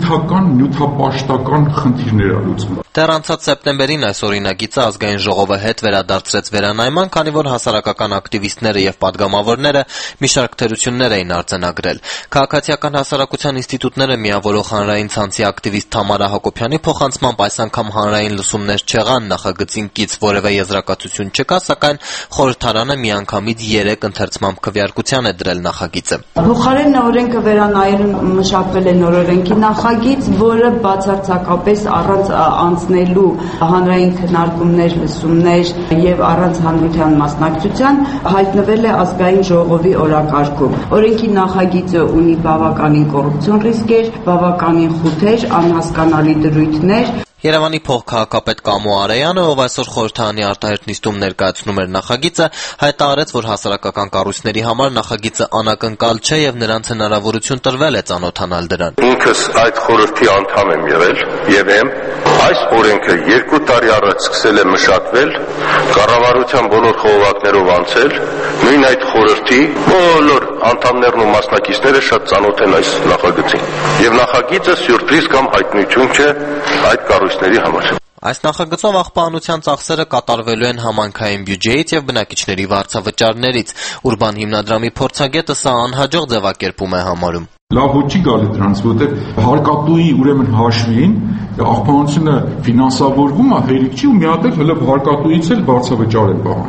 նյութապաշտական խնդիրներ է լուծում։ Դեռ անցած սեպտեմբերին այս օրինագիծը ազգային ժողովը հետ վերադարձրեց վերանայման, քանի որ հասարակական ակտիվիստները եւ падգամավորները մի շարք թերություններ էին արձանագրել։ Քաղաքացիական հասարակության ինստիտուտները միավորող հանրային ցանցի ակտիվիստ Թամարա Հակոբյանի փոխանցմամբ այս անգամ հանրային լսումներ չեղան, նախագծին կից որևէ եզրակացություն չկա, սակայն խորհրդարանը միանգամից 3 ընթերցմամբ քվեարկության է դրել նախագիծը։ Փոխարեն օրենքը վերանայելուն մշակվել է նոր օրենքի նախագիծ, որը բացարձակապես առանց անցնելու հանրային քննարկումներ, լսումներ եւ առանց հանրության մասնակցության հայտնվել է ազգային ժողովի օրակարգում։ Օրենքի նախագիծը ունի բավականին կոռուպցիոն ռիսկեր, բավականին խութեր, անհասկանալի դրույթներ։ Երևանի փոխքաղաքապետ Կամո Արեյանը, ով այսօր խորհրդարանի արտահերթ նիստում ներկայացնում էր նախագիծը, հայտարարեց, որ հասարակական կառույցների համար նախագիծը անակնկալ չէ եւ նրանց հնարավորություն տրվել է ծանոթանալ դրան։ Ինքս այդ խորհրդի անդամ եմ եղել եւ եմ այս օրենքը 2 տարի առաջ սկսել է մշակվել, կառավարության բոլոր խողովակներով անցել, նույն այդ խորհրդի բոլոր անդամներն ու մասնակիցները շատ ծանոթ են այս նախագծին։ Եվ նախագիծը սյուրպրիզ կամ հայտնություն չէ այդ կառույցների համար։ Այս նախագծով աղբահանության ծախսերը կատարվելու են համայնքային բյուջեից եւ բնակիչների վարձավճարներից։ Ուրբան հիմնադրամի փորձագետը սա անհաջող ձևակերպում է համարում։ Լավ ոչ չի գալի դրանց, որովհետեւ հարկատուի ուրեմն հաշվին աղբահանությունը ֆինանսավորվում է հերիք չի ու մի հատ էլ հələ հարկատուից էլ վարձավճար են պահանջում։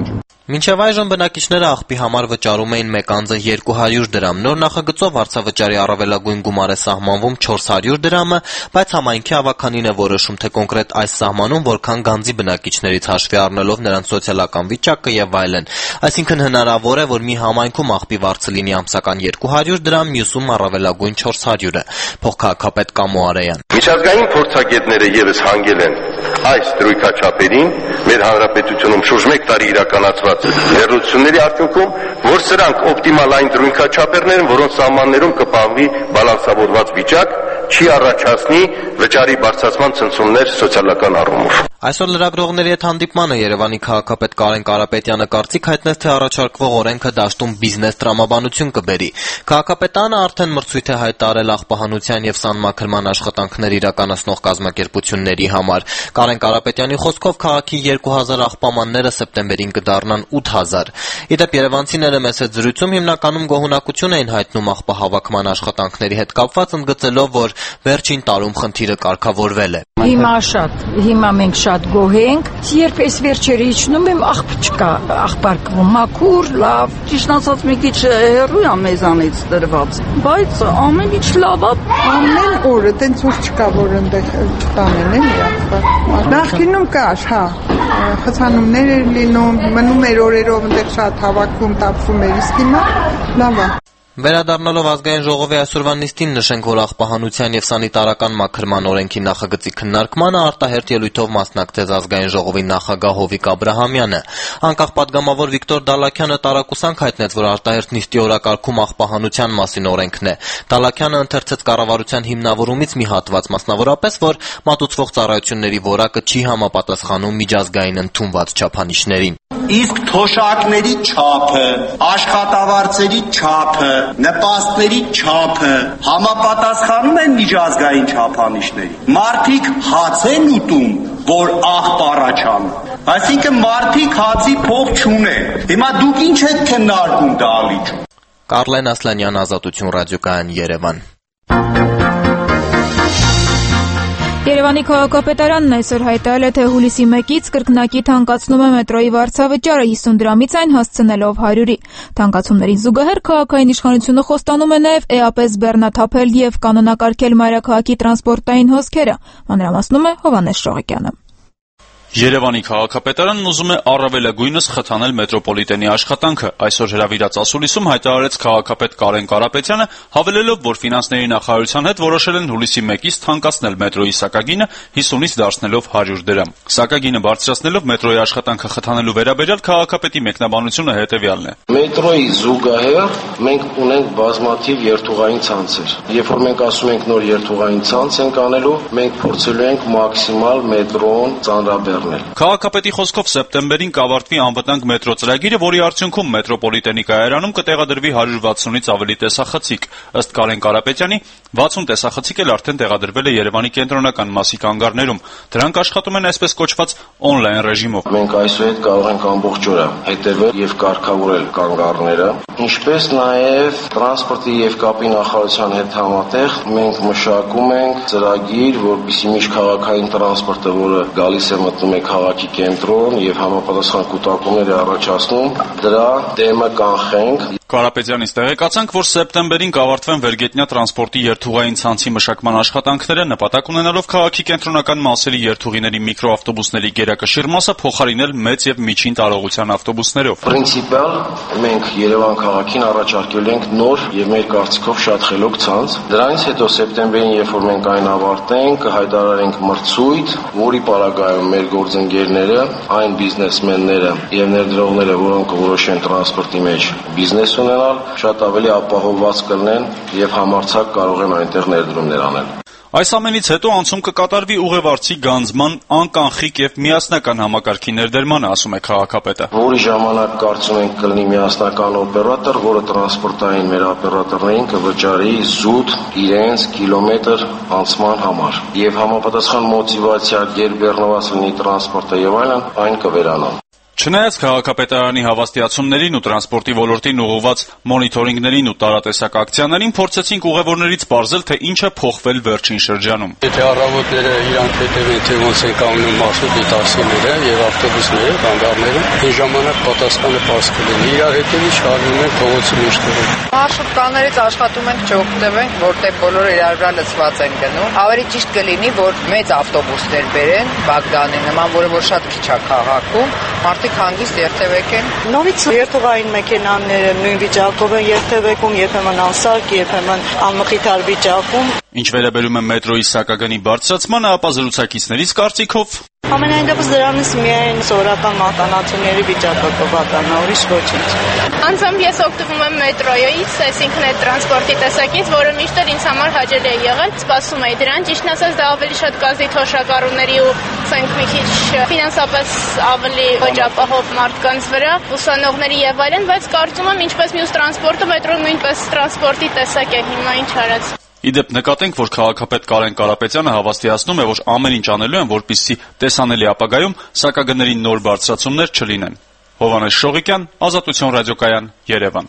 Մինչև այժմ բնակիչները աղբի համար վճարում էին մեկ անձը 200 դրամ, նոր նախագծով վարձավճարի առավելագույն գումար է սահմանվում 400 դրամը, բայց համայնքի ավականին է որոշում, թե կոնկրետ այս սահմանում որքան գանձի բնակիչներից հաշվի առնելով նրանց սոցիալական վիճակը եւ այլն։ Այսինքն հնարավոր է, որ մի համայնքում աղբի վարձը լինի ամսական 200 դրամ, մյուսում առավելագույն 400-ը։ Փոխքաղաքապետ Կամո Արեյան։ Միջազգային փորձագետները եւս հանգել են այս դրույքաչափերին մեր հանրապետությունում շուրջ 1 տարի իրականացված լրացումների արդյունքում, որ սրանք օպտիմալ այն դրույքաչափերներ են, որոնց սահմաններում կպահվի բալանսավորված վիճակ, չի առաջացնի վճարի բարձրացման ցնցումներ սոցիալական առումով։ Այսօր լրագրողների հետ հանդիպմանը Երևանի քաղաքապետ Կարեն Կարապետյանը կարծիք հայտնեց, թե առաջարկվող օրենքը դաշտում բիզնես տրամաբանություն կբերի։ Քաղաքապետանը արդեն մրցույթ է հայտարարել աղբահանության եւ սանմաքրման աշխատանքներ իրականացնող կազմակերպությունների համար։ Կարեն Կարապետյանի խոսքով քաղաքի 2000 աղբամանները սեպտեմբերին կդառնան 8000։ Իդեպ երևանցիները մեծ զրույցում հիմնականում գոհունակություն էին հայտնում աղբահավաքման աշխատանքների հետ կապված, ընդգծելով, որ վերջին տարում խնդիրը կարգավորվել է։ Հիմա մենք շատ գոհ ենք, երբ այս վերջերը իջնում եմ, աղբ չկա, աղբարկվում մաքուր, լավ, ճիշտ ասած մի քիչ հեռու է մեզանից դրված, բայց ամեն ինչ լավ է, ամեն օրը տենց որ չկա, որ այնտեղ տանեն են աղբար։ Նախկինում կար, հա, խցանումներ էր լինում, մնում էր օրերով այնտեղ շատ հավաքում, տապվում էր, իսկ հիմա լավ է։ Վերադառնալով ազգային ժողովի այսօրվա նիստին նշենք, որ աղբահանության եւ սանիտարական մաքրման օրենքի նախագծի քննարկմանը արտահերթ ելույթով մասնակցեց ազգային ժողովի նախագահ Հովիկ Աբրահամյանը։ Անկախ պատգամավոր Վիկտոր Դալաքյանը տարակուսանք հայտնեց, որ արտահերթ նիստի օրակարգում աղբահանության մասին օրենքն է։ Դալաքյանը ընթերցեց կառավարության հիմնավորումից մի հատված, մասնավորապես, որ մատուցվող ծառայությունների որակը չի համապատասխանում միջազգային ընդունված չափանիշներին։ Իսկ թոշակների չափը, աշխատավարձերի չափը, նպաստների չափը համապատասխանում են միջազգային չափանիշների։ Մարդիկ հաց են ուտում, որ աղբ առաջանում։ Այսինքն մարդիկ հացի փող չունեն։ Հիմա դուք ինչ եք քննարկում դահլիճում։ Կարլեն Ասլանյան, Ազատություն ռադիոկայան, Երևան։ Երևանի քաղաքապետարանն այսօր հայտարարել է, թե հուլիսի 1-ից կրկնակի թանկացնում է մետրոյի վարձավճարը 50 դրամից այն հասցնելով 100-ի։ Թանկացումներին զուգահեռ քաղաքային իշխանությունը խոստանում է նաև էապես բեռնաթափել եւ կանոնակարգել մայրաքաղաքի տրանսպորտային հոսքերը։ Մանրամասնում է Հովհաննես Շողեկյանը։ Երևանի քաղաքապետարանն ուզում է առավելագույնս խթանել մետրոպոլիտենի աշխատանքը։ Այսօր հրավիրած ասուլիսում հայտարարեց քաղաքապետ Կարեն Կարապետյանը, հավելելով, որ ֆինանսների նախարարության հետ որոշել են հուլիսի 1-ից թանկացնել մետրոյի սակագինը 50-ից դարձնելով 100 դրամ։ Սակագինը բարձրացնելով մետրոյի աշխատանքը խթանելու վերաբերյալ քաղաքապետի մեկնաբանությունը հետևյալն է. Մետրոյի զուգահեռ մենք ունենք բազմաթիվ երթուղային ցանցեր։ Երբ որ մենք ասում ենք նոր երթուղային ցանց ենք անելու, մենք փորձելու ենք մաքսիմալ մետրոն ծանրաբեռնել։ Քաղաքապետի խոսքով սեպտեմբերին կավարտվի անվտանգ մետրո ծրագիրը, որի արդյունքում մետրոպոլիտենի կայարանում կտեղադրվի 160-ից ավելի տեսախցիկ։ Ըստ Կարեն Կարապետյանի, 60 տեսախցիկ էլ արդեն տեղադրվել է Երևանի կենտրոնական մասի կանգառներում։ Դրանք աշխատում են այսպես կոչված on-line ռեժիմով։ Մենք այսուհետ կարող ենք ամբողջ օրը հետևել եւ կարգավորել կանգառները, ինչպես նաեւ տրանսպորտի եւ կապի նախարարության հետ համատեղ մենք մշակում ենք ծրագիր, որպեսզի միջքաղաքային տրանսպորտը, որը գալիս է մտնում է քաղաքի կենտրոն եւ համապատասխան կուտակումներ է առաջացնում, դրա դեմը կանխենք։ Կարապետյանից տեղեկացանք, որ սեպտեմբերին կավարտվեն վերգետնյա տրանսպորտի երթուղային ցանցի մշակման աշխատանքները, նպատակ ունենալով քաղաքի կենտրոնական մասերի երթուղիների միկրոավտոբուսների գերակշիռ մասը փոխարինել մեծ եւ միջին տարողության ավտոբուսներով։ Պրինցիպալ մենք Երևան քաղաքին առաջարկել ենք նոր եւ մեր կարծիքով շատ խելոք ցանց։ Դրանից հետո սեպտեմբերին, երբ որ մենք այն ավարտենք, կհայտարարենք մրցույթ, որի պարագայում մեր գործընկերները, այն բիզնեսմենները եւ ներդրողները, որոնք որոշեն տրանսպորտի մեջ բիզնես ունենալ, շատ ավելի ապահովված կլինեն եւ համարձակ կարող են այնտեղ ներդրումներ անել։ Այս ամենից հետո անցում կկատարվի ուղևորցի գանձման, անկանխիկ եւ միասնական համակարգի ներդրմանը, ասում է քաղաքապետը։ Որի ժամանակ կարծում ենք կլինի միասնական օպերատոր, որը տրանսպորտային մեր օպերատորներին կվճարի զուտ իրենց կիլոմետր անցման համար եւ համապատասխան մոտիվացիա, երբ բեռնված լինի տրանսպորտը եւ այլն, այն կվերանա։ Չնայած քաղաքապետարանի հավաստիացումներին ու տրանսպորտի ոլորտին ուղղված մոնիթորինգներին ու տարատեսակ ակցիաներին փորձեցինք ուղևորներից պարզել, թե ինչ է փոխվել վերջին շրջանում։ Եթե առավոտները իրանք հետևեն, թե ոնց են կանգնում մարշրուտի տաքսիները եւ ավտոբուսները, կանգառները, այն ժամանակ պատասխանը պարզ կլինի։ Իրար հետևի շարժվում են փողոցի մեջտեղում։ Մարշրուտկաներից աշխատում ենք չօգտվենք, որտեղ բոլորը իրար վրա լցված են գնում։ Ավելի ճիշտ կլինի, որ մեծ ավտոբուսներ բերեն, Բագդանի նման, որը շատ քիչ է քաղաքում, մարդիկ հանգիստ երթևեք են։ Նորից երթուղային մեքենաները նույն վիճակով են երթևեկում, երբեմն անսարք, երբեմն անմխիթար վիճակում։ Ինչ վերաբերում է մետրոյի սակագնի բարձրացմանը, ապա զրուցակիցներից կարծիքով Ամենայն դեպս դրանից միայն սովորական մատանացուների վիճակը կվատանա, ուրիշ ոչինչ։ Անձամբ ես օգտվում եմ մետրոյից, այսինքն այդ տրանսպորտի տեսակից, որը միշտ ինձ համար հաճելի է եղել, սպասում էի դրան, ճիշտն ասած դա ավելի շատ կազդի թոշակառուների ու ցենք մի քիչ ֆինանսապես ավելի ոչ ապահով մարդկանց վրա, ուսանողների եւ այլն, բայց կարծում եմ ինչպես մյուս տրանսպորտը, մետրոն նույնպես տրանսպորտի տեսակ է, հիմա ինչ արած։ Իդեպ նկատենք, որ քաղաքապետ Կարեն Կարապետյանը հավաստիացնում է, որ ամեն ինչ անելու են, որպեսզի տեսանելի ապագայում սակագների նոր բարձրացումներ չլինեն։ Հովհաննես Շողիկյան, Ազատություն ռադիոկայան, Երևան։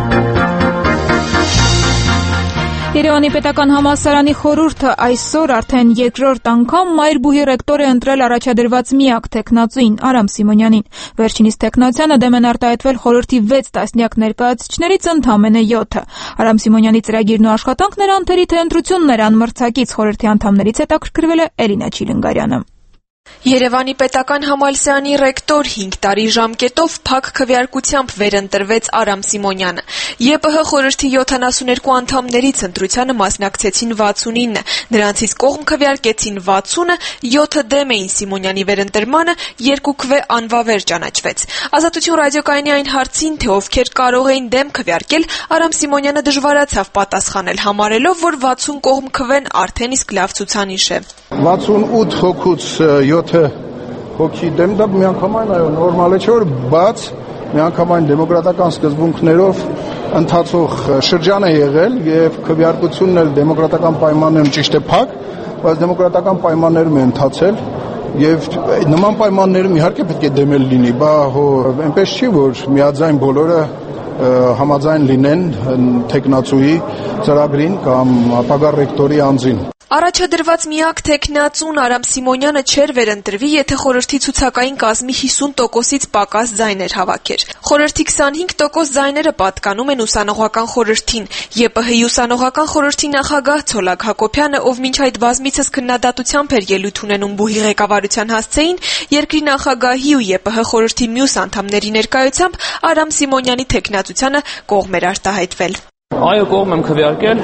Երևանի պետական համալսարանի խորհուրդը այսօր արդեն երկրորդ անգամ մայրբուհի ռեկտոր է ընտրել առաջադրված միակ տեխնացուին Արամ Սիմոնյանին։ Վերջինիս տեխնացիանը դեմ են արտահայտվել խորհրդի 6 տասնյակ ներկայացուցիչներից ընդամենը 7-ը։ Արամ Սիմոնյանի ծրագիրն ու աշխատանքները անթերի թե ընտրություններ անմրցակից խորհրդի անդամներից հետաքրքրվել է Էլինա Չիլինգարյանը։ Երևանի պետական համալսարանի ռեկտոր 5 տարի ժամկետով փակ քվեարկությամբ վերընտրվեց Արամ Սիմոնյանը։ ԵՊՀ խորհրդի 72 անդամներից ընտրությանը մասնակցեցին 69, նրանցից կողմ քվեարկեցին 60-ը, 7-ը դեմ էին Սիմոնյանի վերընտրմանը, 2 քվե անվավեր ճանաչվեց։ Ազատություն ռադիոկայանի այն հարցին, թե ովքեր կարող էին դեմ քվեարկել, Արամ Սիմոնյանը դժվարացավ պատասխանել, համարելով, որ 60 կողմ քվեն արդեն իսկ լավ ցուցանիշ է։ 68 հոգուց 7 հոգի դեմ դա միանգամայն այո նորմալ է չէ որ բաց միանգամայն դեմոկրատական սկզբունքներով ընթացող շրջան է եղել եւ քվեարկությունն էլ դեմոկրատական պայմաններում ճիշտ է փակ, բայց դեմոկրատական պայմաններում է ընթացել եւ նման պայմաններում իհարկե պետք է դեմել լինի, բա այնպես չի որ միաձայն բոլորը համաձայն լինեն տեխնացուի ծրագրին կամ ապագա ռեկտորի անձին։ Առաջադրված միակ տեխնացուն Արամ Սիմոնյանը չէր վերընտրվի, եթե խորհրդի ցուցակային կազմի 50%-ից պակաս ձայներ հավաքեր։ Խորհրդի 25% ձայները պատկանում են ուսանողական խորհրդին։ ԵՊՀ-ի ուսանողական խորհրդի նախագահ Ցոլակ Հակոբյանը, ով մինչ այդ բազմիցս քննադատությամբ էր ելույթ ունենում բուհի ղեկավարության հասցեին, երկրի նախագահի ու ԵՊՀ խորհրդի մյուս անդամների ներկայությամբ Արամ Սիմոնյանի տեխնացությանը կողմ էր արտահայտվել։ Այո, կողմ եմ քվեարկել,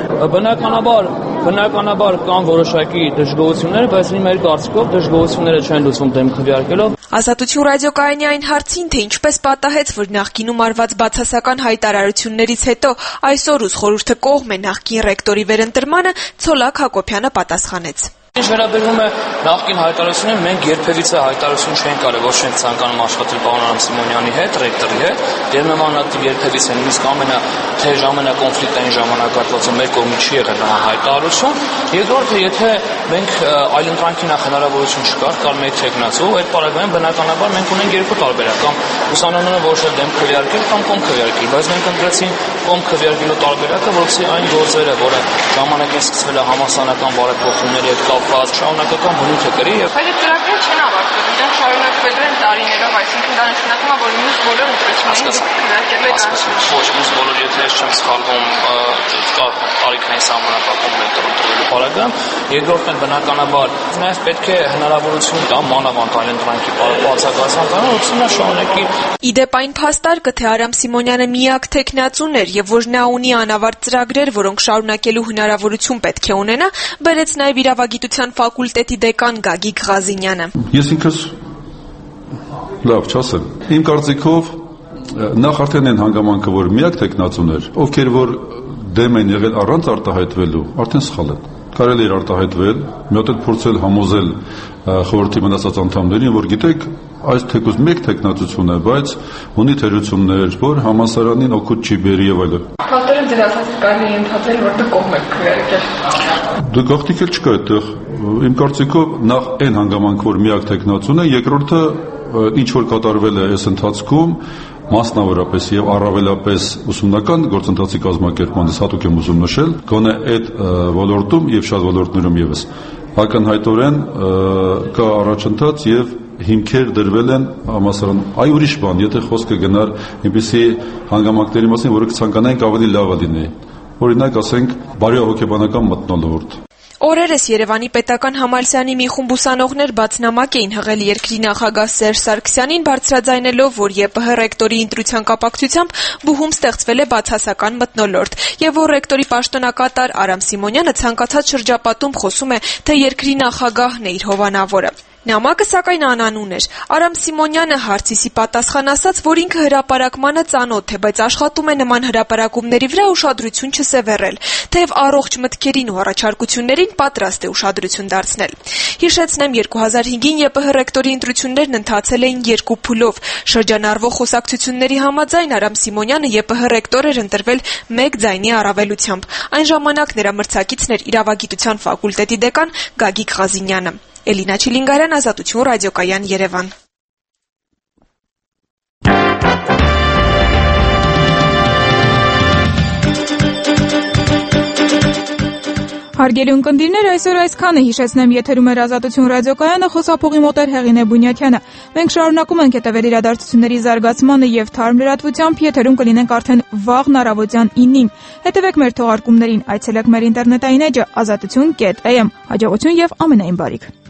բնականաբար կան որոշակի դժգոհություններ, բայց մեր կարծիքով դժգոհությունները չեն լուծվում դեմ քվեարկելով։ Ազատություն ռադիոկայանի այն հարցին, թե ինչպես պատահեց, որ նախկինում արված բացասական հայտարարություններից հետո այսօր ուս խորհուրդը կողմ է նախկին ռեկտորի վերընտրմանը, Ցոլակ Հակոբյանը պատասխանեց։ Ինչ վերաբերում է նախկին հայտարարություններին, մենք երբևիցե հայտարարություն չենք արել, ոչ չենք ցանկանում աշխատել պարոն Արամ Սիմոնյանի հետ, ռեկտորի հետ, դերմանատիվ երբևիցե նույնիսկ ամենաթեժ ամենակոնֆլիկտային ժամանակահատվածում մեր կողմից չի եղել նման հայտարարություն։ Երկրորդը, եթե մենք այլընտրանքի նախ հնարավորություն չկար, կար մեկ տեխնացու, այդ պարագայում բնականաբար մենք ունենք երկու տարբերակ, կամ ուսանողները որոշել դեմ քվեարկել կամ կողմ քվեարկել, բայց մենք ընտրեցինք կողմ քվեարկելու տարբերակը, որովհետեւ այն գործերը, որը ժամանակին սկսվել է համասանական բարեփոխումների հետ կապված, շարունակական բնույթ է կրի եւ այդ ծրագրերը չեն ավարտվել, դրանք շարունակվելու են տարիներով, այսինքն դա նշանակում է, որ մյուս բոլոր ընտրություններին քվեարկել է դրանք։ Ոչ, մյուս բոլոր, եթե ես չեմ սխալվում, կա տարիքային սահմանափակում ընտրելու պարագայում։ Երկրորդն բնականաբար նաեւ պետք է հնարավորություն տա մանավանդ այլընտրանքի բացակայության կանոն, ուսումնա շարունակի։ Իդեպ այն փաստարկը, թե Արամ Սիմոնյանը միակ տեխնացուն էր եւ որ նա ունի անավարտ ծրագրեր, որոնք շարունակելու հնարավորություն պետք է ունենա, բերեց նաեւ իրավագիտության ֆակուլտետի դեկան Գագիկ Ղազինյանը։ Ես ինքս լավ չասեմ։ Իմ կարծիքով նախ արդեն այն հանգամանքը, որ միակ տեխնացուն էր, ովքեր որ դեմ են եղել առանց արտահայտվելու, արդեն սխալ են։ Կարելի էր արտահայտվել, մի հատ փորձել համոզել խորհրդի մնացած անդամներին, որ գիտեք, այս թեկուզ մեկ տեխնացություն է, բայց ունի թերություններ, որ համալսարանին օգուտ չի բերի եւ այլն։ Հատորը դրասած կարելի է ընդհատել, որ դու կողմ եք քվեարկել։ Դու գաղտնիք էլ չկա այդտեղ։ Իմ կարծիքով նախ այն հանգամանք, որ միակ տեխնացուն է, երկրորդը ինչ որ կատարվել է այս ընթացքում, մասնավորապես եւ առավելապես ուսումնական գործընթացի կազմակերպմանից հատուկ եմ ուզում նշել, գոնե այդ ոլորտում եւ շատ ոլորտներում եւս ակնհայտորեն կա առաջընթաց եւ հիմքեր դրվել են համասարան։ Այ ուրիշ բան, եթե խոսքը գնար այնպիսի հանգամանքների մասին, որը կցանկանայինք ավելի լավը լինի։ Օրինակ, ասենք, բարոյահոգեբանական մթնոլորտ։ Օրերս Երևանի պետական համալսարանի մի խումբ ուսանողներ բացնամակ էին հղել երկրի նախագահ Սերժ Սարգսյանին, բարձրաձայնելով, որ ԵՊՀ ռեկտորի ընտրության կապակցությամբ բուհում ստեղծվել է բացասական մթնոլորտ, եւ որ ռեկտորի պաշտոնակատար Արամ Սիմոնյանը ցանկացած շրջապատում խոսում է, թե երկրի նախագահն է իր հովանավորը։ Նամակը սակայն անանուն էր։ Արամ Սիմոնյանը հարցիսի պատասխան ասաց, որ ինքը հրապարակմանը ծանոթ է, բայց աշխատում է նման հրապարակումների վրա ուշադրություն չսևեռել, թեև առողջ մտքերին ու առաջարկություններին պատրաստ է ուշադրություն դարձնել։ Հիշեցնեմ, 2005-ին ԵՊՀ ռեկտորի ընտրություններն ընթացել էին 2 փուլով։ Շրջանառվող խոսակցությունների համաձայն Արամ Սիմոնյանը ԵՊՀ ռեկտոր էր ընտրվել 1 ձայնի առավելությամբ։ Այն ժամանակ նրա մրցակիցն էր իրավագիտության ֆակուլտետի դեկան Գագիկ Ղազինյանը։ Էլինա Չիլինգարյան, Ազատություն, ռադիոկայան, Երևան։ Հարգելի ունկնդիրներ, այսօր այսքանը, հիշեցնեմ, եթերում էր Ազատություն ռադիոկայանը, խոսափողի մոտ էր Հեղինե Բունյաթյանը։ Մենք շարունակում ենք հետևել իրադարձությունների զարգացմանը եւ թարմ լրատվությամբ, եթերում կլինենք արդեն վաղն առավոտյան 9-ին։ Հետևեք մեր թողարկումներին, այցելեք մեր ինտերնետային էջը azatutyon.am։ Հաջողություն եւ ամենայն բարիք։